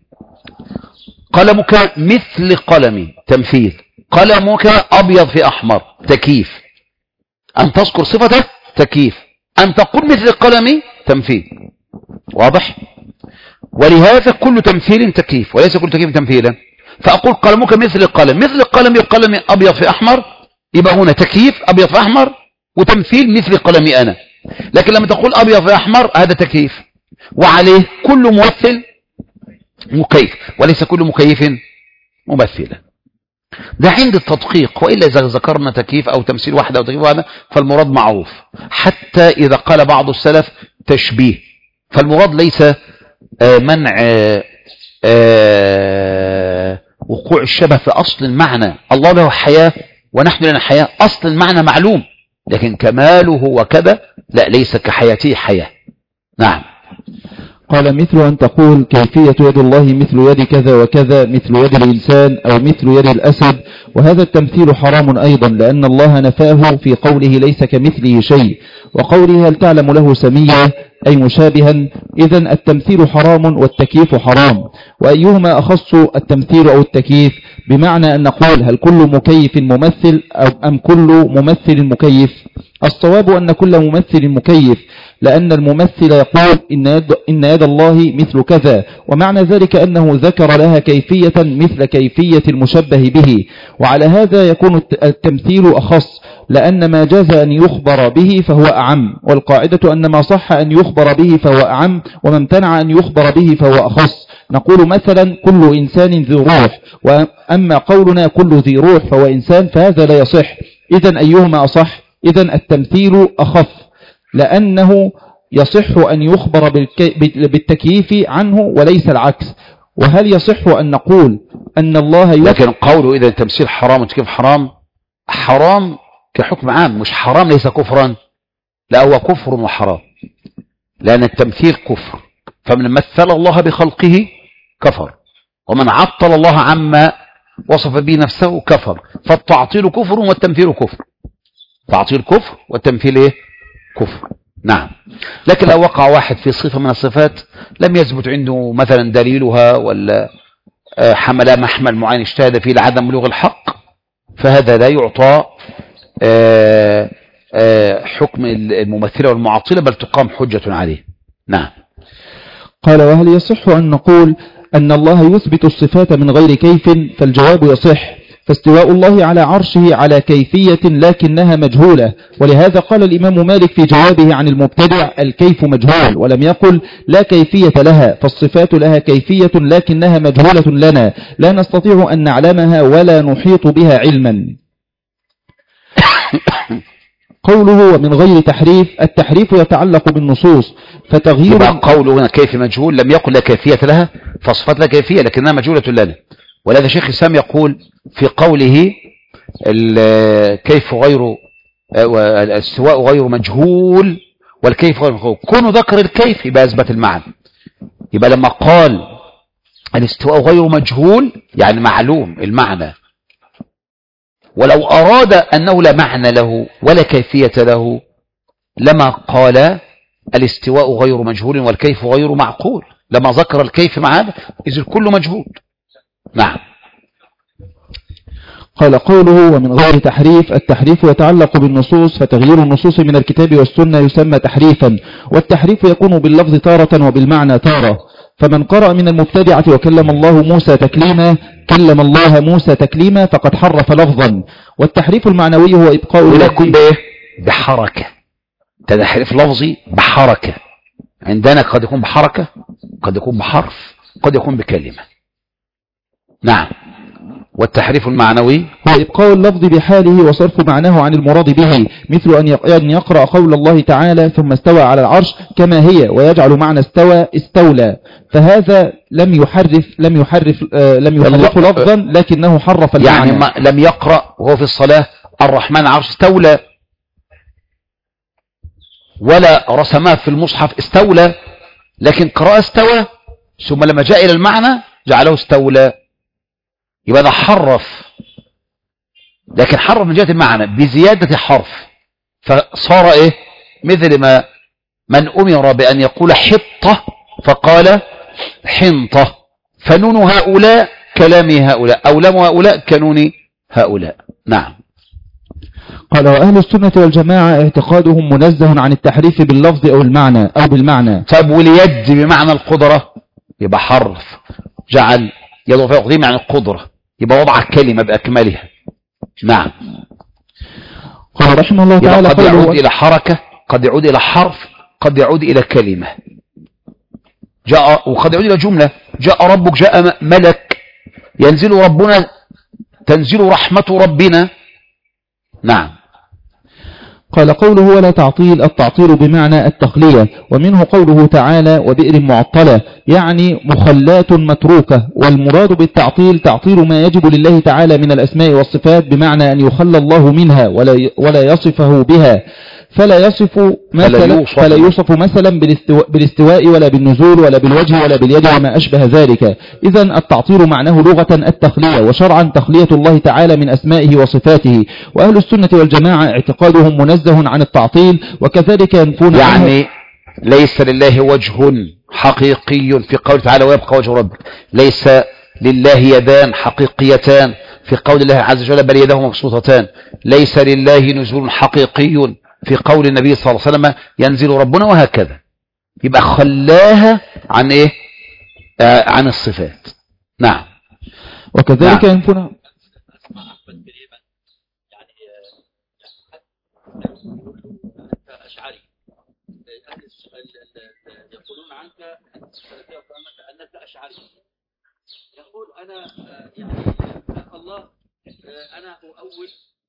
Speaker 1: قلمك مثل قلمي تمثيل، قلمك أبيض في أحمر تكييف. أن تذكر صفته تكييف، أن تقول مثل قلمي تمثيل. واضح؟ ولهذا كل تمثيل تكييف وليس كل تكييف تمثيلا. فأقول قلمك مثل القلم، مثل القلم قلمي أبيض في أحمر، يبقى هنا تكييف أبيض في أحمر، وتمثيل مثل قلمي أنا. لكن لما تقول أبيض في أحمر هذا تكييف، وعليه كل ممثل مكيف وليس كل مكيف ممثلا. ده عند التدقيق، وإلا إذا ذكرنا تكييف أو تمثيل واحد أو تكييف واحد فالمراد معروف. حتى إذا قال بعض السلف تشبيه، فالمراد ليس منع وقوع الشبه في أصل المعنى. الله له حياة ونحن لنا حياة، أصل المعنى معلوم، لكن كماله وكذا لا، ليس كحياته حياة. نعم.
Speaker 2: قال مثل أن تقول كيفية يد الله مثل يد كذا وكذا، مثل يد الإنسان أو مثل يد الأسد، وهذا التمثيل حرام أيضا، لأن الله نفاه في قوله ليس كمثله شيء، وقوله هل تعلم له سميا أي مشابها. إذن التمثيل حرام والتكييف حرام. وأيهما أخص، التمثيل أو التكييف؟ بمعنى أن نقول هل كل مكيف ممثل أو أم كل ممثل مكيف؟ الصواب أن كل ممثل مكيف، لأن الممثل يقول إن يد, إن يد الله مثل كذا، ومعنى ذلك أنه ذكر لها كيفية مثل كيفية المشبه به. وعلى هذا يكون التمثيل أخص، لأن ما جاز أن يخبر به فهو أعم، والقاعدة أن ما صح أن يخبر به فهو أعم، وما امتنع أن يخبر به فهو أخص. نقول مثلا كل إنسان ذي روح، وأما قولنا كل ذي روح فهو إنسان فهذا لا يصح. إذن أيهما أصح؟ إذن التمثيل أخف، لأنه يصح أن يخبر بالتكييف عنه وليس العكس. وهل يصح أن نقول أن الله يخبر؟
Speaker 1: لكن قوله إذا التمثيل حرام والتكييف حرام، حرام كحكم عام، مش حرام ليس كفرا، لا هو كفر وحرام، لأن التمثيل كفر. فمن مثل الله بخلقه كفر، ومن عطل الله عما وصف به نفسه كفر. فالتعطيل كفر والتمثيل كفر، تعطيل كفر والتمثيل ايه؟ كفر. نعم. لكن لو وقع واحد في صفة من الصفات لم يثبت عنده مثلا دليلها، ولا حمل محمل معين اجتهد فيه لعدم بلوغ الحق، فهذا لا يعطى حكم الممثلة والمعطلة، بل تقام حجة عليه. نعم.
Speaker 2: قال وهل يصح أن نقول أن الله يثبت الصفات من غير كيف؟ فالجواب يصح، فاستواء الله على عرشه على كيفية لكنها مجهولة، ولهذا قال الإمام مالك في جوابه عن المبتدع الكيف مجهول، ولم يقل لا كيفية لها، فالصفات لها كيفية لكنها مجهولة لنا لا نستطيع أن نعلمها ولا نحيط بها علما. قوله ومن غير تحريف، التحريف يتعلق بالنصوص، فتغيير
Speaker 1: يبقى قوله هنا كيف مجهول، لم يقل لا كيفية لها، فصفات لا كيفية لكنها مجهولة لنا. ولهذا شيخ الإسلام يقول في قوله كيف غير الاستواء غير مجهول والكيف غير مجهول، كونه ذكر الكيف يبقى أثبت المعنى. يبقى لما قال الاستواء غير مجهول يعني معلوم المعنى، ولو أراد أنه لا معنى له ولا كيفية له لما قال الاستواء غير مجهول والكيف غير معقول، لما ذكر الكيف معنا إذ الكل مجهول. نعم.
Speaker 2: قال قوله ومن غير تحريف، التحريف يتعلق بالنصوص، فتغيير النصوص من الكتاب والسنة يسمى تحريفا، والتحريف يكون باللفظ تارة وبالمعنى تارة. فمن قرأ من المبتدعة وكلم الله موسى تكليما كلم الله موسى تكليما فقد حرف لفظا. والتحريف المعنوي هو إبقاء
Speaker 1: ولا يكون بإيه؟ بحركة. تحريف لفظي بحركة، عندنا قد يكون بحركة، قد يكون بحرف، قد يكون بكلمة. نعم. والتحريف المعنوي
Speaker 2: هو إبقاء اللفظ بحاله وصرف معناه عن المراد به، مثل أن يقرأ قول الله تعالى ثم استوى على العرش كما هي، ويجعل معنى استوى استولى، فهذا لم يحرف لم يحرف آه لم يحرف لفظا لكنه حرف المعنى.
Speaker 1: يعني ما لم يقرأ وهو في الصلاة الرحمن العرش استولى، ولا رسماه في المصحف استولى، لكن قرأ استوى، ثم لما جاء إلى المعنى جعله استولى، يبقى ده حرف، لكن حرف من جهة المعنى بزيادة حرف، فصار ايه؟ مثل ما من أمر بأن يقول حطة فقال حنطة، فنون هؤلاء كلامي هؤلاء، أو لم هؤلاء كنون هؤلاء. نعم.
Speaker 2: قال وأهل السنة والجماعة اعتقادهم منزه عن التحريف باللفظ أو المعنى أو بالمعنى.
Speaker 1: طب واليد بمعنى القدرة يبقى حرف، جعل يضع فيها قديم عن القدرة، يبقى وضع الكلمة بأكملها. نعم.
Speaker 2: قال رحمه الله تعالى
Speaker 1: قد يعود إلى حركة، قد يعود إلى حرف، قد يعود إلى كلمة، جاء وقد يعود إلى جملة، جاء ربك، جاء ملك، ينزل ربنا، تنزل رحمة ربنا. نعم.
Speaker 2: قال قوله ولا تعطيل، التعطيل بمعنى التخلية، ومنه قوله تعالى وبئر معطلة يعني مخلات متروكة، والمراد بالتعطيل تعطيل ما يجب لله تعالى من الأسماء والصفات بمعنى أن يخلى الله منها ولا ولا يصفه بها، فلا يصف مثلا فلا يوصف مثلا بالاستواء, بالاستواء ولا بالنزول ولا بالوجه ولا باليد وما أشبه ذلك. إذن التعطيل معناه لغة التخلية، وشرعا تخلية الله تعالى من أسمائه وصفاته. وأهل السنة والجماعة اعتقادهم منزه عن التعطيل، وكذلك ينفون
Speaker 1: يعني ليس لله وجه حقيقي في قول تعالى ويبقى وجه ربك، ليس لله يدان حقيقيتان في قول الله عز وجل بل يداه مبسوطتان، ليس لله نزول حقيقي في قول النبي صلى الله عليه وسلم ينزل ربنا، وهكذا. يبقى خلاها عن ايه؟ آه عن الصفات. نعم.
Speaker 2: وكذلك
Speaker 1: نعم.
Speaker 2: ينفون
Speaker 3: يقولون عنك انك اشعري، يقول انا يعني الله انا اؤول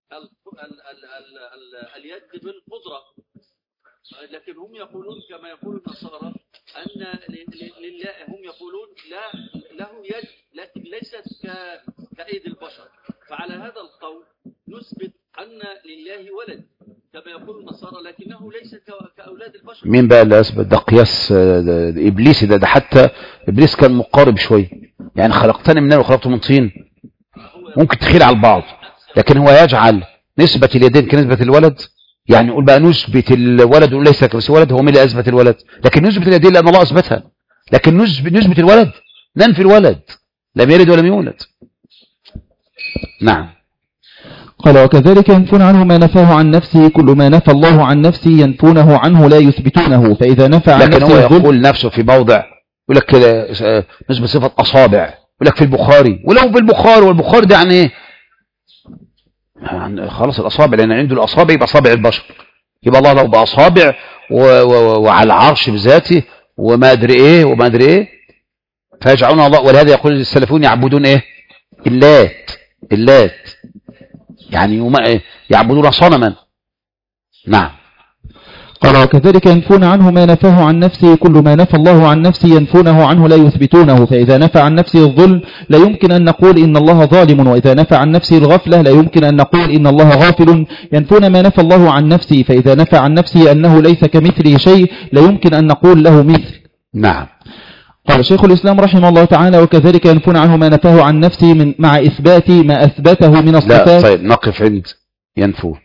Speaker 3: اليد بالقدرة، لكن هم يقولون كما يقول النصارى أن لله، هم يقولون لا له يد لكن ليست كأيد البشر، فعلى هذا القول نثبت أن لله ولد كما يقول النصارى لكنه ليس كأولاد البشر.
Speaker 1: مين بقى اللي أثبت؟ ده قياس إبليس، ده, ده حتى إبليس كان مقارب شوي، يعني خلقتني من نار وخلقته من طين، ممكن تخيل على البعض، لكن هو يجعل نسبة اليدين كنسبة الولد، يعني يقول بقى نثبت الولد وليس كبس ولد، هو مين اللي أثبت الولد؟ لكن نثبت اليدين لأن الله أثبتها، لكن نثبت الولد ننفي الولد، لم يلد ولم يولد. نعم.
Speaker 2: قال وكذلك ينفون عنه ما نفاه عن نفسه، كل ما نفى الله عن نفسه ينفونه عنه لا يثبتونه، فإذا نفى عن
Speaker 1: لكن
Speaker 2: نفسه
Speaker 1: هو يقول نفسه في موضع يقول لك كده نسبة صفة أصابع، يقول لك في البخاري، ولو في البخاري، والبخاري ده يعني ايه؟ خلاص الأصابع، لأن عنده الأصابع يبقى أصابع البشر، يبقى الله لو بأصابع و... و... وعلى العرش بذاته وما أدري إيه وما أدري إيه، فيجعلون الله. ولهذا يقول السلفون يعبدون إيه؟ اللات، اللات يعني يعبدون صنما. نعم.
Speaker 2: قال وكذلك ينفون عنه ما نفاه عن نفسه، كل ما نفى الله عن نفسه ينفونه عنه لا يثبتونه. فإذا نفى عن نفسه الظلم لا يمكن أن نقول إن الله ظالم، وإذا نفى عن نفسه الغفلة لا يمكن أن نقول إن الله غافل. ينفون ما نفى الله عن نفسه، فإذا نفى عن نفسه أنه ليس كمثله شيء لا يمكن أن نقول له مثل.
Speaker 1: نعم.
Speaker 2: قال شيخ الإسلام رحمه الله تعالى وكذلك ينفون عنه ما نفاه عن نفسه من مع إثبات ما أثبته من الصفات.
Speaker 1: لا طيب نقف عند ينفون.